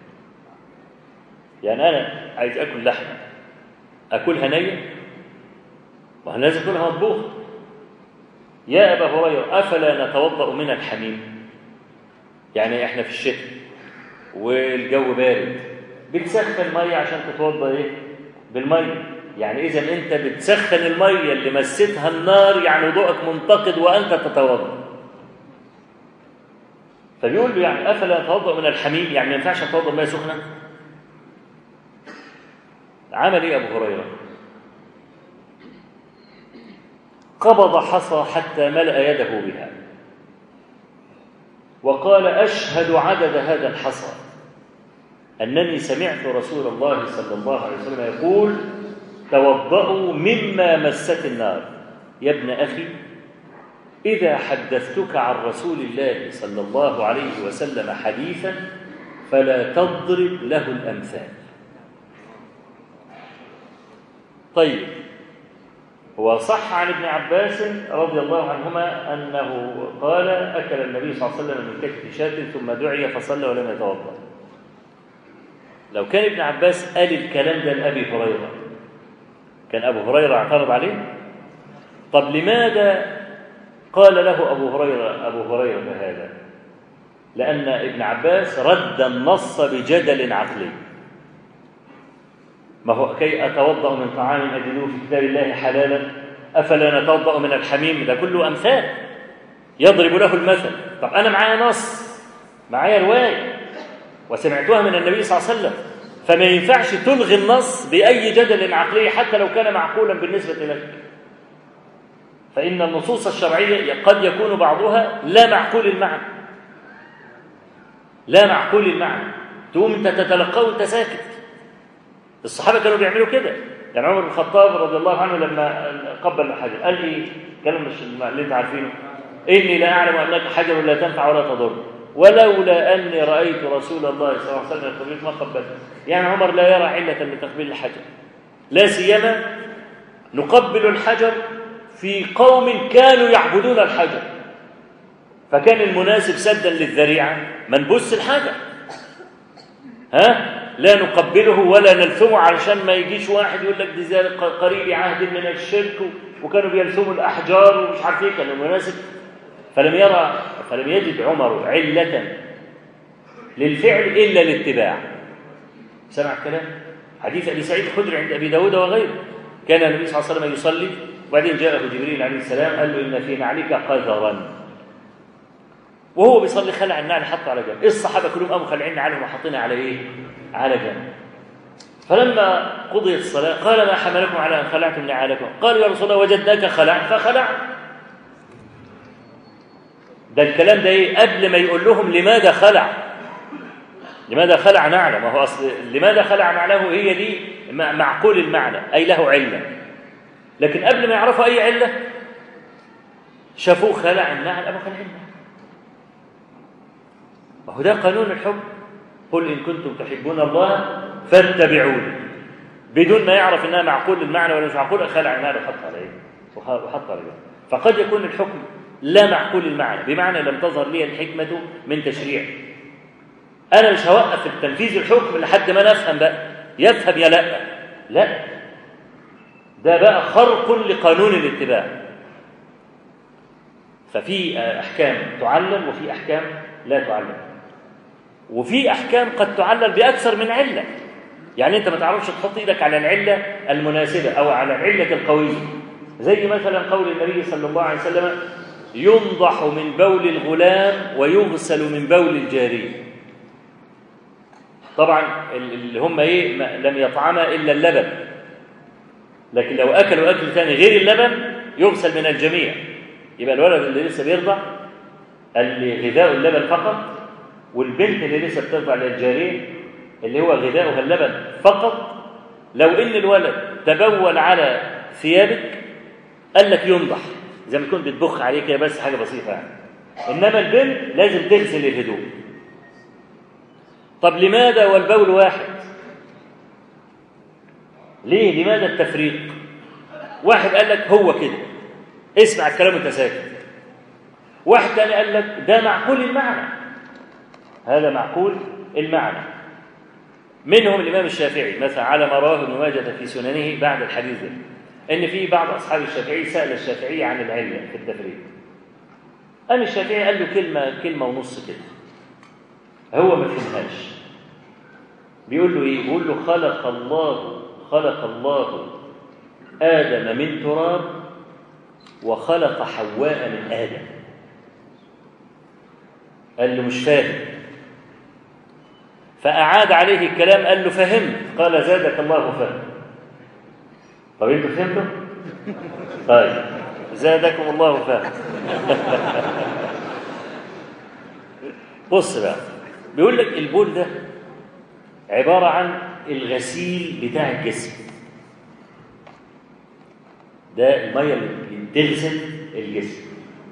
يعني أنا عايز أكل لحمة، أكلها نية وأنا لازم أكلها مطبوخة. يا أبا هريرة، أفلا نتوضأ من الحميم؟ يعني إحنا في الشتاء والجو بارد، بتسخن مية عشان تتوضأ إيه؟ بالمية. يعني إذا أنت بتسخن المية اللي مستها النار، يعني وضوءك منتقد وأنت تتوضأ. فبيقول له: يعني أفلا نتوضأ من الحميم؟ يعني ما ينفعش أتوضأ مية سخنة؟ عمل إيه أبو هريرة؟ قبض حصى حتى ملأ يده بها وقال: أشهد عدد هذا الحصى أنني سمعت رسول الله صلى الله عليه وسلم يقول: توضأوا مما مست النار. يا ابن أخي، إذا حدثتك عن رسول الله صلى الله عليه وسلم حديثا فلا تضرب له الأمثال. طيب، هو صح عن ابن عباس رضي الله عنهما أنه قال: أكل النبي صلى الله عليه وسلم من كتف شاة ثم دعي فصلى ولم يتوضأ. لو كان ابن عباس قال الكلام ده لأبي هريرة كان أبو هريرة اعترض عليه؟ طب لماذا قال له أبو هريرة أبو هريرة هذا لأن ابن عباس رد النص بجدل عقلي. ما هو كي أتوضأ من طعام أجده في كتاب الله حلالا أفلا نتوضأ من الحميم؟ ده كله أمثال يضرب له المثل. طب أنا معايا نص، معايا رواية وسمعتها من النبي صلى الله عليه وسلم، فما ينفعش تلغي النص بأي جدل عقلي حتى لو كان معقولا بالنسبة لك. فإن النصوص الشرعية قد يكون بعضها لا معقول المعنى، لا معقول المعنى، تقوم أنت تتلقاه وأنت ساكت. الصحابة كانوا بيعملوا كده. يعني عمر بن الخطاب رضي الله عنه لما قبل الحجر قال إيه؟ كلام مش اللي أنت عارفينه: إني لا أعلم أنك حجر لا تنفع ولا تضر، ولولا أني رأيت رسول الله صلى الله عليه وسلم يقبلك ما قبلت. يعني عمر لا يرى علة لتقبيل الحجر، لا سيما نقبل الحجر في قوم كانوا يعبدون الحجر، فكان المناسب سدا للذريعة ما نبث الحجر، ها لا نقبله ولا نلثمه علشان ما يجيش واحد يقول لك دي قريب عهد من الشرك وكانوا بيلثموا الأحجار ومش عارف ايه. كان المناسب. فلم يرى فلم يجد عمر علة للفعل إلا الاتباع. سمع الكلام؟ حديث أبي سعيد الخدري عند أبي داود وغيره، كان النبي صلى الله عليه وسلم يصلي وبعدين جاءه جبريل عليه السلام قال له: إن في نعلك قذرا. وهو بيصلي خلع النعل حطه على جنب. الصحابة كلهم قاموا خلعين نعلهم وحاطينها على إيه؟ على جنب. فلما قضيت الصلاة قال: ما حملكم على أن خلعتم نعالكم؟ قالوا: يا رسول الله وجدناك خلع فخلع. ده الكلام ده إيه؟ قبل ما يقول لهم لماذا خلع، لماذا خلع نعله. ما هو أصل لماذا خلع نعله هي دي معقول المعنى، أي له علة. لكن قبل ما يعرفوا أي علة شافوه خلع النعل، أبو خلع النعل. وهو ده قانون الحب: قل إن كنتم تحبون الله فاتبعوني، بدون ما يعرف إنها معقول المعنى ولا مش معقول، خلع النعل وحط عليه وحط عليه. فقد يكون الحكم لا معقول المعنى، بمعنى لم تظهر لي الحكمة من تشريع. أنا مش هوقف في التنفيذ الحكم لحد ما نفهم بقى، يفهم يا لا لا، ده بقى خرق لقانون الاتباع. ففي أحكام تعلل وفي أحكام لا تعلل، وفي أحكام قد تعلل بأكثر من علة. يعني أنت ما تعرفش تحط إيدك على العلة المناسبة أو على العلة القوية، زي مثلا قول النبي صلى الله عليه وسلم: ينضح من بول الغلام ويغسل من بول الجارية. طبعا اللي هم إيه لم يطعما إلا اللبن، لكن لو أكلوا أكل ثاني غير اللبن يغسل من الجميع. يبقى الولد اللي لسه بيرضع اللي غذاء اللبن فقط، والبنت اللي لسه بترضع للجارية اللي هو غذاؤها اللبن فقط. لو إن الولد تبول على ثيابك قال لك ينضح، زي ما تكون بتبخ عليك يا بس حاجة بسيطة يعني. إنما البنت لازم تغسل الهدوء. طب لماذا والبول واحد؟ ليه؟ لماذا التفريق؟ واحد قال لك هو كده، اسمع الكلام وانت ساكت. واحد ثاني قال لك ده معقول المعنى، هذا معقول المعنى. منهم الإمام الشافعي مثلا على ما رواه ابن ماجه في سننه بعد الحديث ده، إن في بعض أصحاب الشافعي سأل الشافعي عن العلة في التفريق. قام الشافعي قال له كلمة كلمة ونص كده، هو ما فهمهاش. بيقول له إيه؟ بيقول له: خلق الله خلق الله آدم من تراب وخلق حواء من آدم. قال له مش فاهم، فأعاد عليه الكلام قال له: فهمت. قال: زادك الله فهم. طب انتوا فهمتوا؟ طيب زادكم الله فهم. بص بقى، بيقول لك البول ده عبارة عن الغسيل بتاع الجسم، ده المية اللي بتغسل الجسم.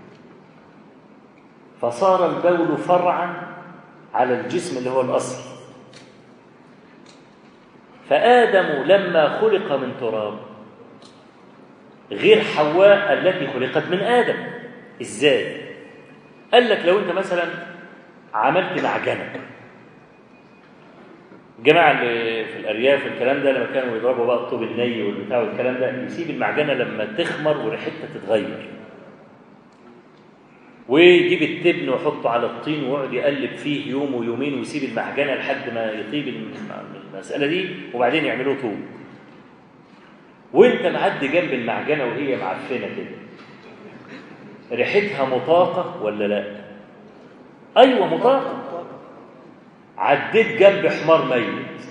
فصار البول فرعا على الجسم اللي هو الأصل. فآدم لما خلق من تراب غير حواء التي خلقت من آدم. إزاي؟ قال لك لو أنت مثلا عملت معجنة، الجماعة اللي في الأرياف الكلام ده لما كانوا يضربوا بقى الطوب الني والبتاع والكلام ده، يسيب المعجنة لما تخمر وريحتها تتغير. ويجيب التبن ويحطه على الطين ويقعد يقلب فيه يوم ويومين ويسيب المعجنة لحد ما يطيب المسألة دي، وبعدين يعملوه طوب. وانت معدي جنب المعجنة وهي معفنة كده، ريحتها مطاقة ولا لا؟ ايوه مطاقة. عديت جنب حمار ميت،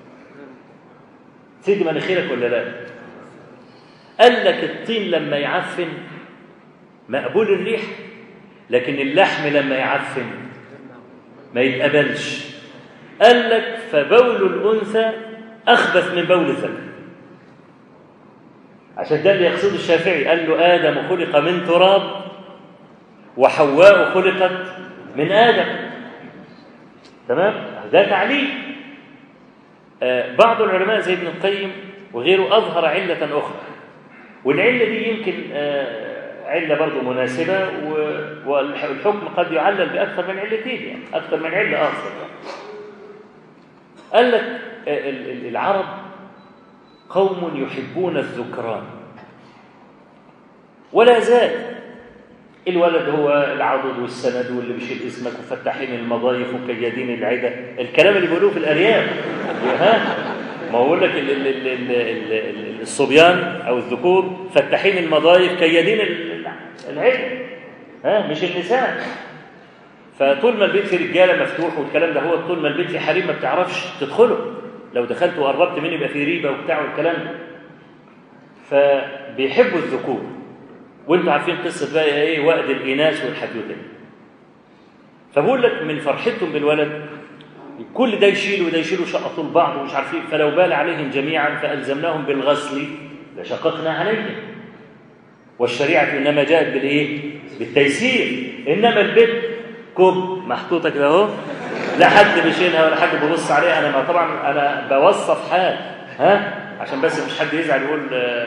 تيجي مناخيرك ولا لا؟ قال لك الطين لما يعفن مقبول الريح، لكن اللحم لما يعفن ما يتقبلش. قال لك فبول الأنثى أخبث من بول الذكر، عشان ده اللي يقصده الشافعي. قال له آدم خلق من تراب وحواء خلقت من آدم. تمام؟ ده تعليل. آه بعض العلماء زي ابن القيم وغيره أظهر علة أخرى، والعلة دي يمكن آه علة برضو مناسبة، والحكم قد يعلل بأكثر من علتين، يعني أكثر من علة أصلا. قال لك العرب قوم يحبون الذكران، ولا زال الولد هو العضد والسند واللي بيشيل اسمك وفتحين المضايف وكيادين العدة، الكلام اللي بيقولوه في الأرياف. ها ما أقول لك الصبيان أو الذكور فتحين المضايف كيادين العدة، ها مش النساء. فطول ما البيت في رجاله مفتوح والكلام ده، هو طول ما البيت في حريم ما بتعرفش تدخله، لو دخلت وقربت منه يبقى في ريبه وبتاع والكلام ده. فبيحبوا الذكور، وانتوا عارفين قصه بقى ايه وقت الاناث والحدوته. فبقول لك من فرحتهم بالولد كل ده يشيل وده يشيل وشقطوا لبعض ومش عارفين، فلو بال عليهم جميعا فالزمناهم بالغسل لشققنا عليهم. والشريعه انما جاءت بالايه؟ بالتيسير. انما البيت كوب محطوطه كده اهو، لا حد بيشيلها ولا حد بيبص عليها. انا ما طبعا انا بوصف حال، ها عشان بس مش حد يزعل يقول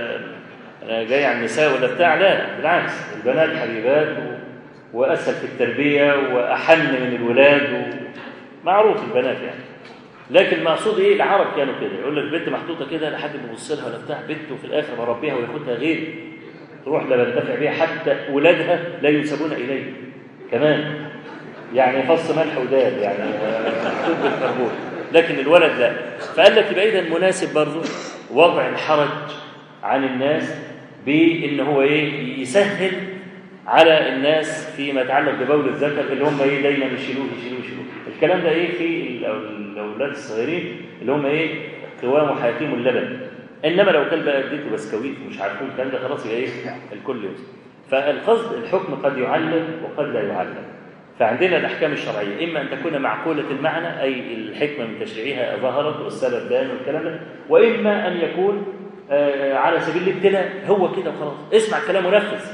انا جاي على النساء ولا بتاع، لا بالعكس، البنات حبيبات واسهل في التربيه واحن من الولاد، ومعروف البنات يعني. لكن المقصود ايه؟ العرب كانوا كده، يقول لك بنت محطوطه كده لا حد بيبص لها ولا بتاع، بنت وفي الاخر بربيها وياخدها غير، تروح لا بنتفع بيها، حتى اولادها لا ينسبون اليه كمان، يعني فص ملح ودال، يعني مكتوب بالكربون، لكن الولد لا. فقال لك يبقى اذا مناسب برضه وضع الحرج عن الناس بان هو ايه؟ يسهل على الناس فيما يتعلق ببول الذكر، اللي هم ايه؟ دايما يشيلوه يشيلوه يشيلوه. الكلام ده ايه في الاولاد الصغيرين اللي هم ايه؟ قوام وحياتهم اللبن. انما لو كان بقى اديته بسكويت ومش عارفين الكلام ده، خلاص يبقى ايه؟ الكل يوصل. فالقصد الحكم قد يعلم وقد لا يعلم. فعندنا الأحكام الشرعية إما أن تكون معقولة المعنى، أي الحكمة من تشريعها ظهرت والسبب بان والكلام ده، وإما أن يكون على سبيل الابتلاء، هو كده وخلاص، اسمع الكلام ونفذ.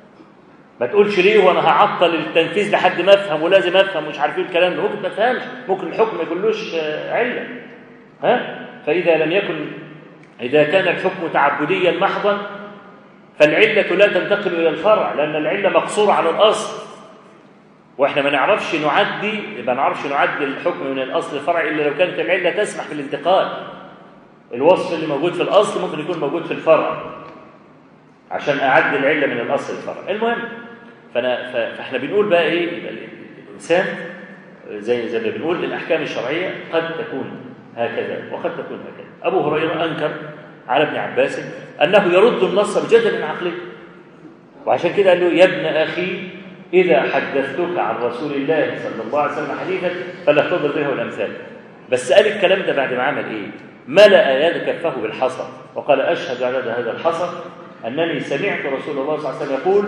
ما تقولش ليه وأنا هعطل التنفيذ لحد ما أفهم ولازم أفهم ومش عارفين الكلام ده، ممكن ما تفهمش، ممكن الحكم ما يقولوش علة. ها؟ فإذا لم يكن، إذا كان الحكم تعبديا محضا فالعلة لا تنتقل إلى الفرع، لأن العلة مقصورة على الأصل، واحنا ما نعرفش نعدي ما نعرفش نعدي الحكم من الاصل للفرع الا لو كانت العله تسمح بالانتقال. الوصف اللي موجود في الاصل ممكن يكون موجود في الفرع عشان اعدي العله من الاصل للفرع. المهم فانا فاحنا بنقول بقى ايه؟ يبقى الانسان زي زي ما بنقول الاحكام الشرعيه قد تكون هكذا وقد تكون هكذا. ابو هريره انكر على ابن عباس انه يرد النص بجدل عقلي، وعشان كده قال له يا ابن اخي إذا حدثتك عن رسول الله صلى الله عليه وسلم حديثا فلا تضرب به الأمثال. بس قال الكلام ده بعد ما عمل إيه؟ ملأ يد كفه بالحصى وقال أشهد على هذا الحصى أنني سمعت رسول الله صلى الله عليه وسلم يقول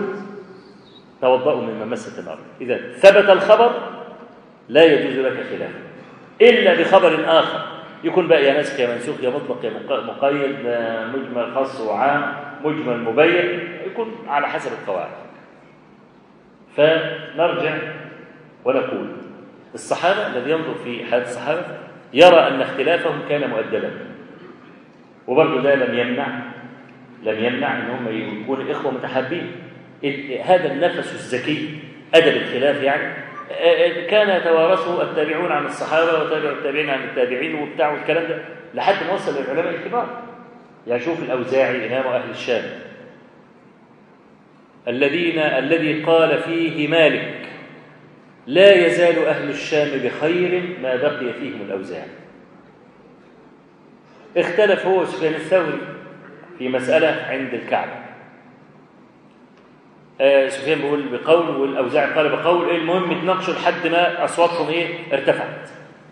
توضأوا مما مست الأرض. إذا ثبت الخبر لا يجوز لك خلافه إلا بخبر آخر، يكون بقى يا ناسخ يا منسوخ يا مطلق يا مقيد، مجمل خاص وعام، مجمل مبين، يكون على حسب القواعد. فنرجع ونقول الصحابة الذي ينظر في حياة الصحابة يرى أن اختلافهم كان مؤدبا، وبرضه ده لم يمنع لم يمنع أن هم يكونوا إخوة متحابين. هذا النفس الزكي أدب الخلاف يعني كان يتوارثه التابعون عن الصحابة وتابع التابعين عن التابعين وبتاع الكلام ده لحد ما وصل للعلماء الكبار. يعني شوف الأوزاعي إمام أهل الشام الذين الذي قال فيه مالك لا يزال أهل الشام بخير ما بقي فيهم الأوزاعي. اختلف هو وسفيان الثوري في مسألة عند الكعبة. آه سفيان بيقول بقول والأوزاعي قال بقول. إيه المهم اتناقشوا لحد ما أصواتهم إيه ارتفعت.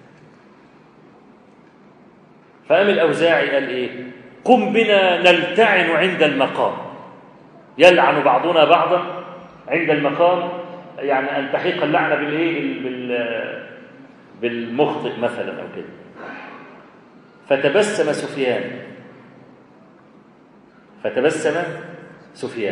فقام الأوزاعي قال إيه قم بنا نلتعن عند المقام. يلعن بعضنا بعضا عند المقام، يعني أن تحيق اللعنة بالإيه بالمخطئ مثلا أو كده. فتبسم سفيان فتبسم سفيان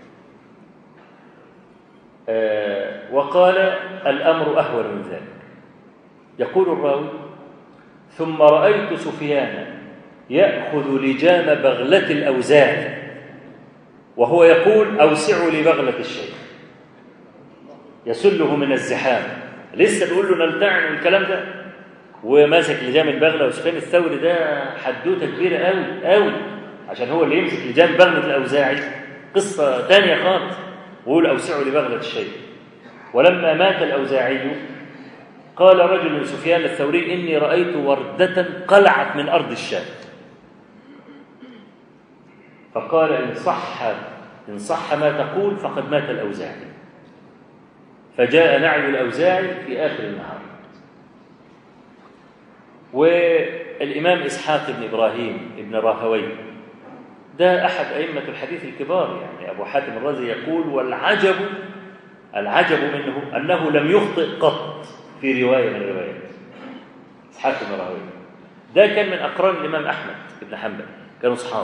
آه وقال الأمر أهون من ذلك. يقول الراوي ثم رأيت سفيان يأخذ لجام بغلة الأوزاع وهو يقول أوسعوا لي بغلة الشيخ، يسله من الزحام. لسه بيقول له نلتعن والكلام ده وماسك لجام البغلة. وسفيان الثوري ده حدوته كبيرة قوي قوي، عشان هو اللي يمسك لجام بغلة الأوزاعي قصة ثانية خالص. ويقول أوسعوا لي بغلة الشيخ. ولما مات الأوزاعي قال رجل لسفيان الثوري إني رأيت وردة قلعت من أرض الشام. فقال إن صح إن صح ما تقول فقد مات الأوزاعي. فجاء نعي الأوزاعي في آخر النهار. والإمام إسحاق بن إبراهيم بن راهوي ده أحد أئمة الحديث الكبار، يعني أبو حاتم الرازي يقول والعجب العجب منه أنه لم يخطئ قط في رواية من الروايات. إسحاق بن راهوي ده كان من أقران الإمام أحمد بن حنبل، كانوا أصحاب،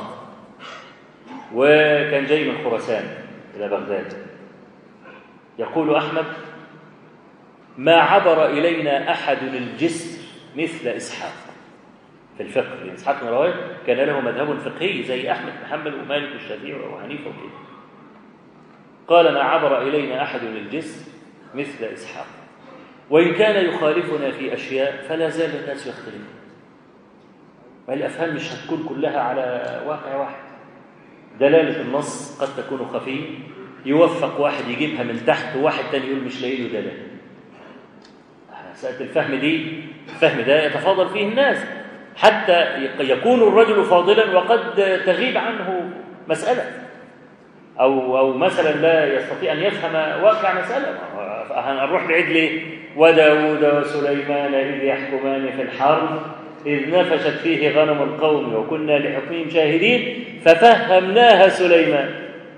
وكان جاي من خراسان إلى بغداد. يقول أحمد ما عبر إلينا أحد الجسر مثل إسحاق في الفقه. لأن إسحاق بن راهوي كان له مذهب فقهي زي أحمد بن حنبل ومالك والشافعي وأبو حنيفة وكده. قال ما عبر إلينا أحد الجسر مثل إسحاق وإن كان يخالفنا في أشياء فلا زال الناس يختلفون. والأفهام مش هتكون كلها على واقع واحد. دلالة النص قد تكون خفية، يوفق واحد يجيبها من تحت وواحد تاني يقول مش لاقي له دلالة. مسألة الفهم دي الفهم ده يتفاضل فيه الناس، حتى يكون الرجل فاضلا وقد تغيب عنه مسألة، أو أو مثلا لا يستطيع أن يفهم واقع مسألة. هنروح بعيد ليه؟ وداود وسليمان إذ يحكمان في الحرب إذ نفشت فيه غنم القوم وكنا لحكمهم شاهدين ففهمناها سليمان.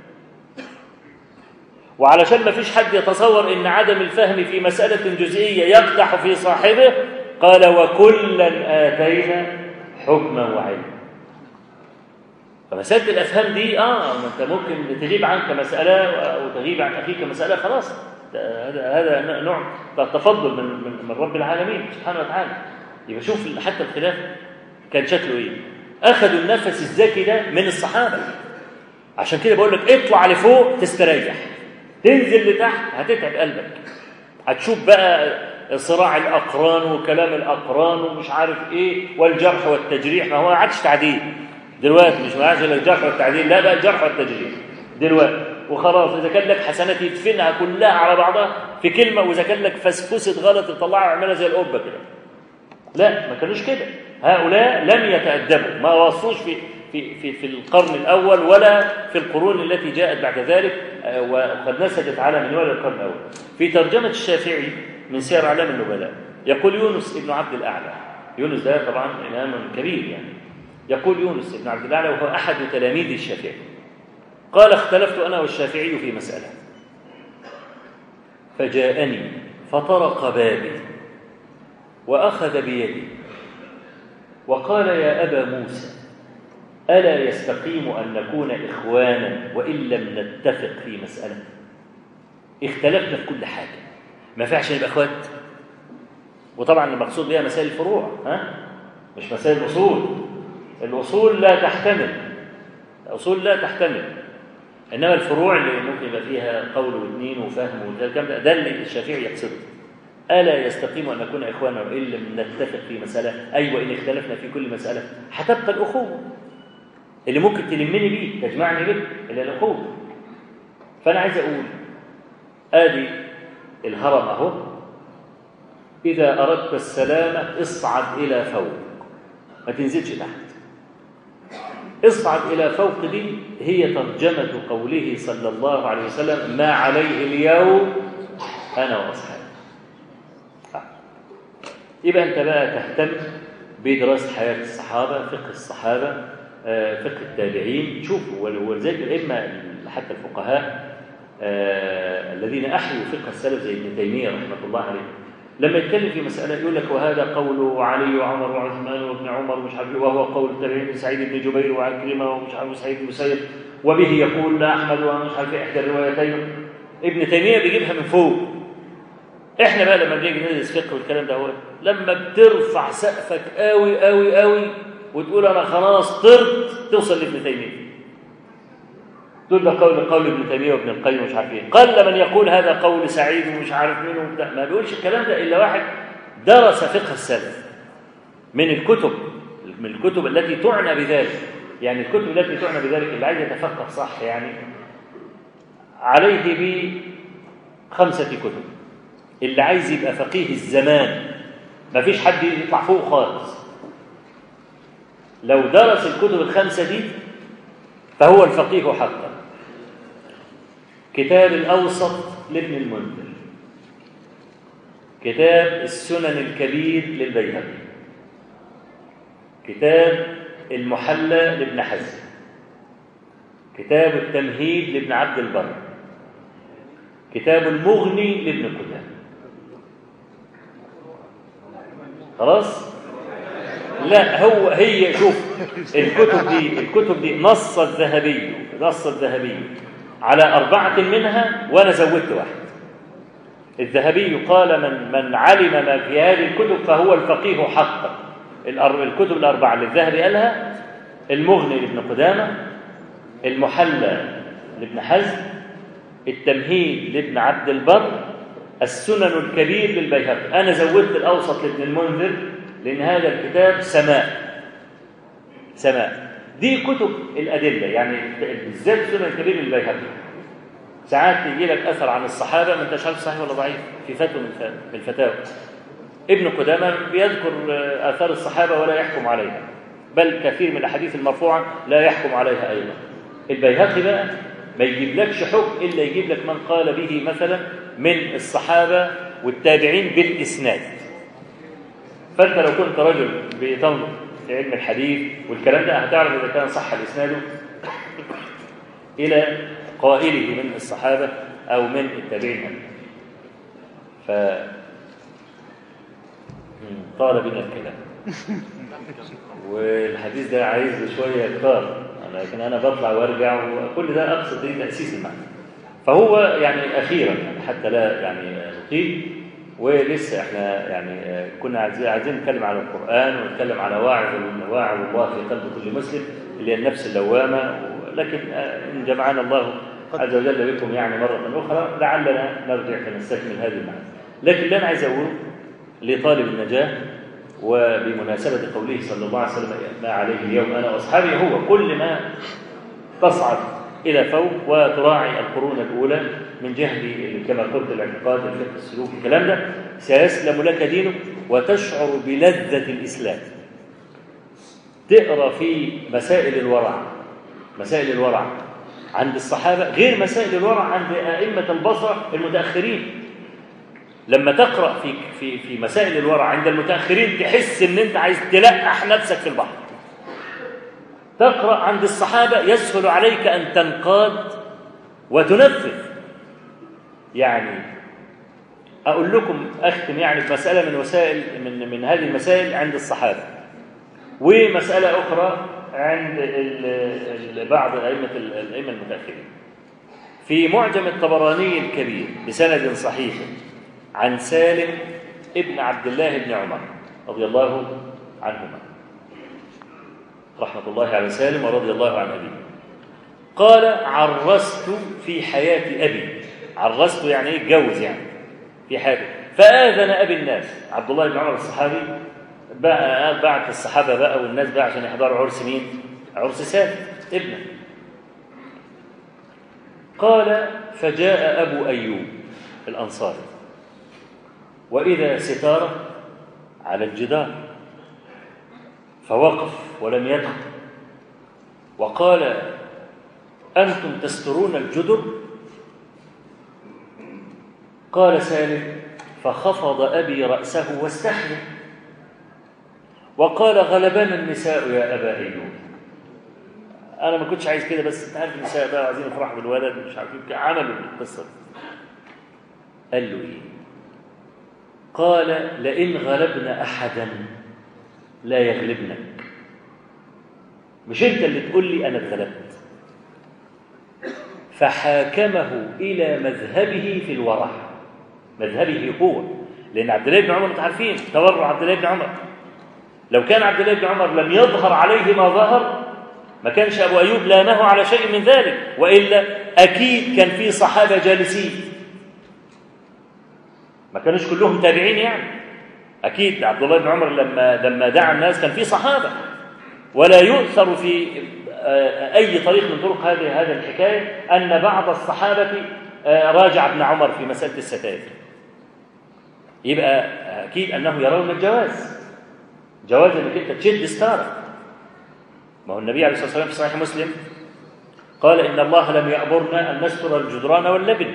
وعلشان ما فيش حد يتصور إن عدم الفهم في مسألة جزئية يقدح في صاحبه قال وكلا آتينا حكما وعلما. فمسألة الأفهام دي آه أنت ممكن تغيب عنك مسألة أو تغيب عن أخيك مسألة، خلاص هذا هذا نوع تفضل من من رب العالمين سبحانه وتعالى. يبقى شوف حتى الخلاف كان شكله إيه. أخذوا النفس الزكي ده من الصحابة. عشان كده بقول لك اطلع لفوق تستريح، تنزل لتحت هتتعب قلبك. هتشوف بقى صراع الأقران وكلام الأقران ومش عارف إيه والجرح والتجريح. ما هو ما عادش تعديل دلوقتي، مش معاش الا الجرح والتعديل، لا بقى الجرح والتجريح دلوقتي. وخلاص إذا كان لك حسنات يدفنها كلها على بعضها في كلمة، وإذا كان لك فسفسة غلط يطلعها ويعملها زي القبة كده. لا ما كانوش كده. هؤلاء لم يتأدبوا، ما وصوش في في في في القرن الأول ولا في القرون التي جاءت بعد ذلك وقد نسجت على منوال القرن الأول. في ترجمة الشافعي من سير أعلام النبلاء يقول يونس ابن عبد الأعلى. يونس ده طبعا إمام كبير يعني. يقول يونس ابن عبد الأعلى وهو أحد تلاميذ الشافعي قال اختلفت أنا والشافعي في مسألة فجاءني فطرق بابي وأخذ بيدي وقال يا أبا موسى ألا يستقيم أن نكون إخوانا وإن لم نتفق في مسألة؟ اختلفنا في كل حاجة، ما فيهاش نبقى إخوات. وطبعا المقصود بها مسائل الفروع، ها؟ مش مسائل الأصول. الأصول لا تحتمل الأصول لا تحتمل إنما الفروع اللي ممكن يبقى فيها قول واثنين وفهم والكلام ده ده اللي الشافعي يقصده. ألا يستقيم أن نكون إخوانا وإن لم نتفق في مسألة؟ أي وإن اختلفنا في كل مسألة هتبقى الأخوة اللي ممكن تلمني بيه تجمعني به إلى الأخوة. فأنا عايز أقول آدي الهرم أهو، إذا أردت السلامة اصعد إلى فوق، ما تنزلش تحت. اصعد إلى فوق دي هي ترجمة قوله صلى الله عليه وسلم: ما عليه اليوم أنا وأصحابي. يبقى أنت بقى تهتم بدراسة حياة الصحابة، فقه الصحابة، فقه التابعين. شوفوا، ولذلك الأئمة حتى الفقهاء آه الذين أحيوا فقه السلف زي ابن تيمية رحمة الله عليه، لما يتكلم في مسألة يقول لك: وهذا قول علي وعمر وعثمان وابن عمر ومش عارف، وهو قول التابعين سعيد بن جبير وعكرمة ومش عارف سعيد بن المسيب، وبه يقول لا أحمد ومش عارف إحدى الروايتين. ابن تيمية بيجيبها من فوق. إحنا بقى لما بنيجي ندرس فقه والكلام ده، هو لما بترفع سقفك قوي قوي قوي وتقول أنا خلاص طرت، توصل لابن تيمية، تقول ده قول قول ابن تيمية وابن القيم ومش عارف ايه. قل من يقول هذا قول سعيد ومش عارف مين وبتاع، ما بيقولش الكلام ده الا واحد درس فقه السلف من الكتب من الكتب التي تعنى بذلك. يعني الكتب التي تعنى بذلك اللي عايز يتفقه صح يعني عليه بخمسة كتب. اللي عايز يبقى فقيه الزمان، ما فيش حد يطلع فوق خالص، لو درس الكتب الخمسة دي فهو الفقيه حقا. كتاب الأوسط لابن المنذر، كتاب السنن الكبير للبيهقي، كتاب المحلى لابن حزم، كتاب التمهيد لابن عبد البر، كتاب المغني لابن قدامة. خلاص؟ لا، هو هي شوف الكتب دي الكتب دي نص الذهبي نص الذهبي على أربعة منها، وأنا زودت واحد. الذهبي قال: من من علم ما في هذه الكتب فهو الفقيه حقا. الكتب الأربعة اللي الذهبي قالها: المغني لابن قدامة، المحلى لابن حزم، التمهيد لابن عبد البر، السنن الكبير للبيهقي. أنا زودت الأوسط لابن المنذر لأن هذا الكتاب سماء سماء. دي كتب الأدلة، يعني بالذات السنن الكبير للبيهقي. ساعات يجي لك أثر عن الصحابة ما أنتش عارف صحيح ولا ضعيف، في فتوى من الفتاوى. ابن قدامة بيذكر آثار الصحابة ولا يحكم عليها، بل كثير من الأحاديث المرفوعة لا يحكم عليها أيضا. البيهقي بقى ما يجيب لكش حكم إلا يجيب لك من قال به مثلا من الصحابة والتابعين بالإسناد. فأنت لو كنت رجل بتنظر في علم الحديث والكلام ده هتعرف إذا كان صح الإسناد إلى قائله من الصحابة أو من التابعين. فطال بنا الكلام والحديث ده عايز شوية كتار، لكن أنا بطلع وارجع وكل ده أقصد لي تأسيس المعنى. فهو يعني أخيرا يعني حتى لا يعني نطيل، ولسه احنا يعني كنا عايزين نتكلم على القرآن ونتكلم على واعظ واعظ الله في قلب كل مسلم اللي هي النفس اللوامة، لكن إن جمعنا الله عز وجل بكم يعني مرة أخرى لعلنا نرجع فنستكمل هذه المعنى. لكن اللي أنا عايز أقوله لطالب النجاة وبمناسبة قوله صلى الله عليه وسلم: ما عليه اليوم أنا وأصحابي، هو كل ما تصعد إلى فوق وتراعي القرون الأولى من جهة كما قلت الاعتقاد، الفقه، السلوك، الكلام ده، سيسلم لك دينك وتشعر بلذة الإسلام. تقرأ في مسائل الورع مسائل الورع عند الصحابة غير مسائل الورع عند أئمة البصرة المتأخرين. لما تقرأ في في في مسائل الورع عند المتأخرين تحس إن أنت عايز تلقح نفسك في البحر. تقرأ عند الصحابة يسهل عليك أن تنقاد وتنفذ. يعني أقول لكم أختم يعني بمسألة من وسائل من من هذه المسائل عند الصحابة، ومسألة أخرى عند بعض الأئمة الأئمة المتأخرين. في معجم الطبراني الكبير بسند صحيح عن سالم ابن عبد الله بن عمر رضي الله عنهما، رحمة الله على سالم ورضي الله عن أبيه، قال: عرست في حياة أبي. عرست يعني إيه؟ اتجوز يعني في حياته. فآذن أبي الناس. عبد الله بن عمر الصحابي بعت الصحابة بقى والناس بقى عشان يحضروا عرس مين؟ عرس سالم ابنه. قال فجاء أبو أيوب الأنصاري وإذا ستارة على الجدار، فوقف ولم يدخل وقال أنتم تسترون الجدر؟ قال سالم فخفض أبي رأسه واستحيا وقال غلبنا النساء يا أبا أيوب. أنا ما كنتش عايز كده، بس أنت عارف النساء بقى عايزين يفرحوا بالولد مش عارفين عملوا القصة. قال له إيه؟ قال لئن غلبنا أحدا لا يغلبنك. مش أنت اللي تقول لي أنا اتغلبت. فحاكمه إلى مذهبه في الورع، مذهبه هو، لأن عبد الله بن عمر انتم عارفين تورع عبد الله بن عمر. لو كان عبد الله بن عمر لم يظهر عليه ما ظهر ما كانش أبو أيوب لامه على شيء من ذلك، وإلا أكيد كان في صحابة جالسين، ما كانوش كلهم تابعين يعني. أكيد عبد الله بن عمر لما لما دعا الناس كان في صحابة، ولا يؤثر في أي طريق من طرق هذه هذه الحكاية أن بعض الصحابة راجع ابن عمر في مسألة الستائر. يبقى أكيد أنه يرون الجواز، جواز أنك أنت تشد ستارة. ما هو النبي عليه الصلاة والسلام في صحيح مسلم قال إن الله لم يأمرنا أن نستر الجدران واللبن،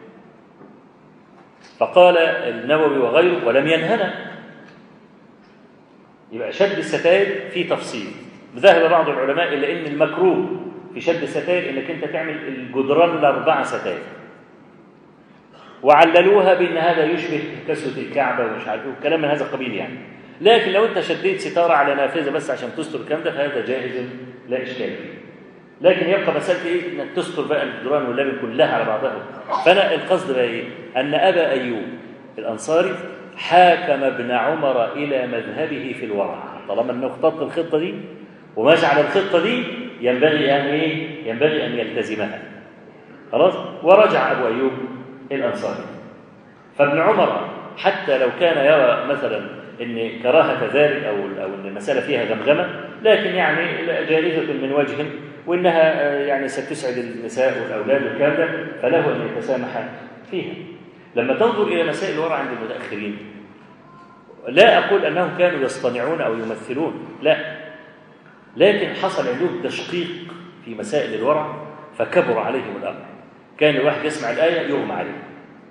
فقال النووي وغيره ولم ينهنا. يبقى شد الستائر في تفصيل. ذهب بعض العلماء إلى أن المكروه في شد الستائر أنك أنت تعمل الجدران الأربعة ستائر، وعللوها بأن هذا يشبه كسوة الكعبة ومش عارف ايه وكلام من هذا القبيل يعني. لكن لو أنت شديت ستارة على نافذة بس عشان تستر الكلام ده فهذا جائز لا إشكال فيه. لكن يبقى مسألة إيه؟ أنك تستر بقى الجدران واللبن كلها على بعضها. فأنا القصد بقى إيه؟ أن أبا أيوب الأنصاري حاكم ابن عمر إلى مذهبه في الورع، طالما أنه اختط الخطة دي وماشي على الخطة دي ينبغي أن إيه؟ ينبغي أن يلتزمها. خلاص؟ ورجع أبو أيوب الأنصاري. فابن عمر حتى لو كان يرى مثلا ان كراهه ذلك او او ان المساله فيها غمغمه، لكن يعني جائزه من وجه، وانها يعني ستسعد النساء والاولاد والكلام ده، فله ان يتسامح فيها. لما تنظر الى مسائل الورع عند المتاخرين، لا اقول انهم كانوا يصطنعون او يمثلون، لا، لكن حصل عندهم تشقيق في مسائل الورع فكبر عليهم الامر. كان الواحد يسمع الايه يغمى عليه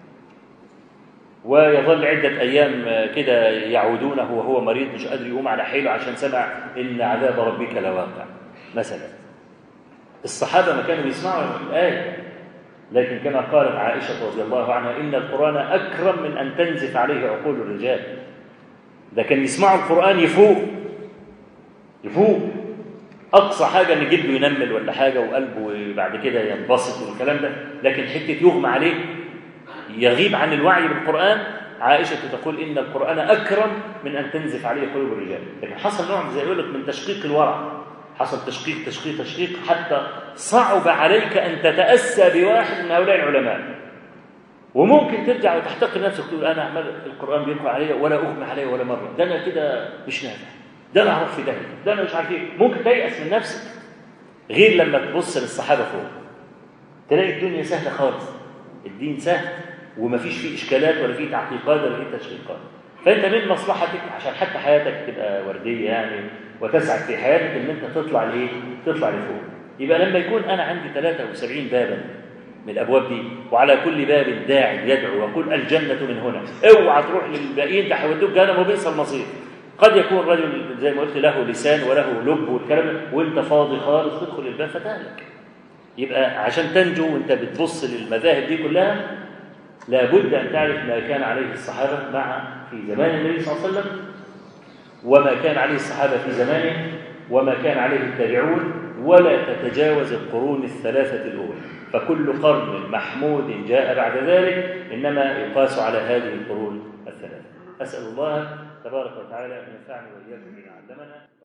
ويظل عدة أيام كده يعودونه وهو مريض مش قادر يقوم على حيله عشان سمع إن عذاب ربك لواقع مثلا. الصحابة ما كانوا يسمعوا الآية، لكن كما قالت عائشة رضي الله عنها إن القرآن أكرم من أن تنزف عليه عقول الرجال. ده كان يسمعوا القرآن يفوق يفوق أقصى حاجة إن جلده ينمل ولا حاجة وقلبه بعد كده ينبسط والكلام ده، لكن حتة يغمى عليه يغيب عن الوعي بالقرآن. عائشة تقول إن القرآن أكرم من أن تنزف عليه قلوب الرجال. لكن حصل نوع زي يقول لك من تشقيق الورع، حصل تشقيق تشقيق تشقيق حتى صعب عليك أن تتأسى بواحد من هؤلاء العلماء، وممكن ترجع وتحتقر نفسك تقول أنا أعمل القرآن بيقرأ علي ولا أغمى علي ولا مرة، ده أنا كده مش نافع، ده أنا أعرف في ده، ده أنا مش عارف إيه. ممكن تيأس من نفسك، غير لما تبص للصحابة فوق تلاقي الدنيا سهلة خالص، الدين سهل وما فيش فيه إشكالات ولا فيه تعقيقات ولا فيه تشقيقات. فأنت من مصلحتك عشان حتى حياتك تبقى وردية يعني وتسعد في حياتك إن أنت تطلع لإيه؟ تطلع لفوق. يبقى لما يكون أنا عندي ثلاثة وسبعين بابا من الأبواب دي وعلى كل باب داعي يدعو ويقول الجنة من هنا، اوعى تروح للباقيين تحودوك جهنم وبئس المصير. قد يكون رجل زي ما قلت له لسان وله لب والكلام وانت فاضي خالص تدخل الباب فتهلك. يبقى عشان تنجو وانت بتبص للمذاهب دي كلها لابد أن تعرف ما كان عليه الصحابة مع في زمان النبي صلى الله عليه وسلم، وما كان عليه الصحابة في زمانه، وما كان عليه التابعون، ولا تتجاوز القرون الثلاثة الأولى. فكل قرن محمود جاء بعد ذلك إنما يقاس على هذه القرون الثلاثة. أسأل الله تبارك وتعالى أن ينفعني وإياكم بما علمنا.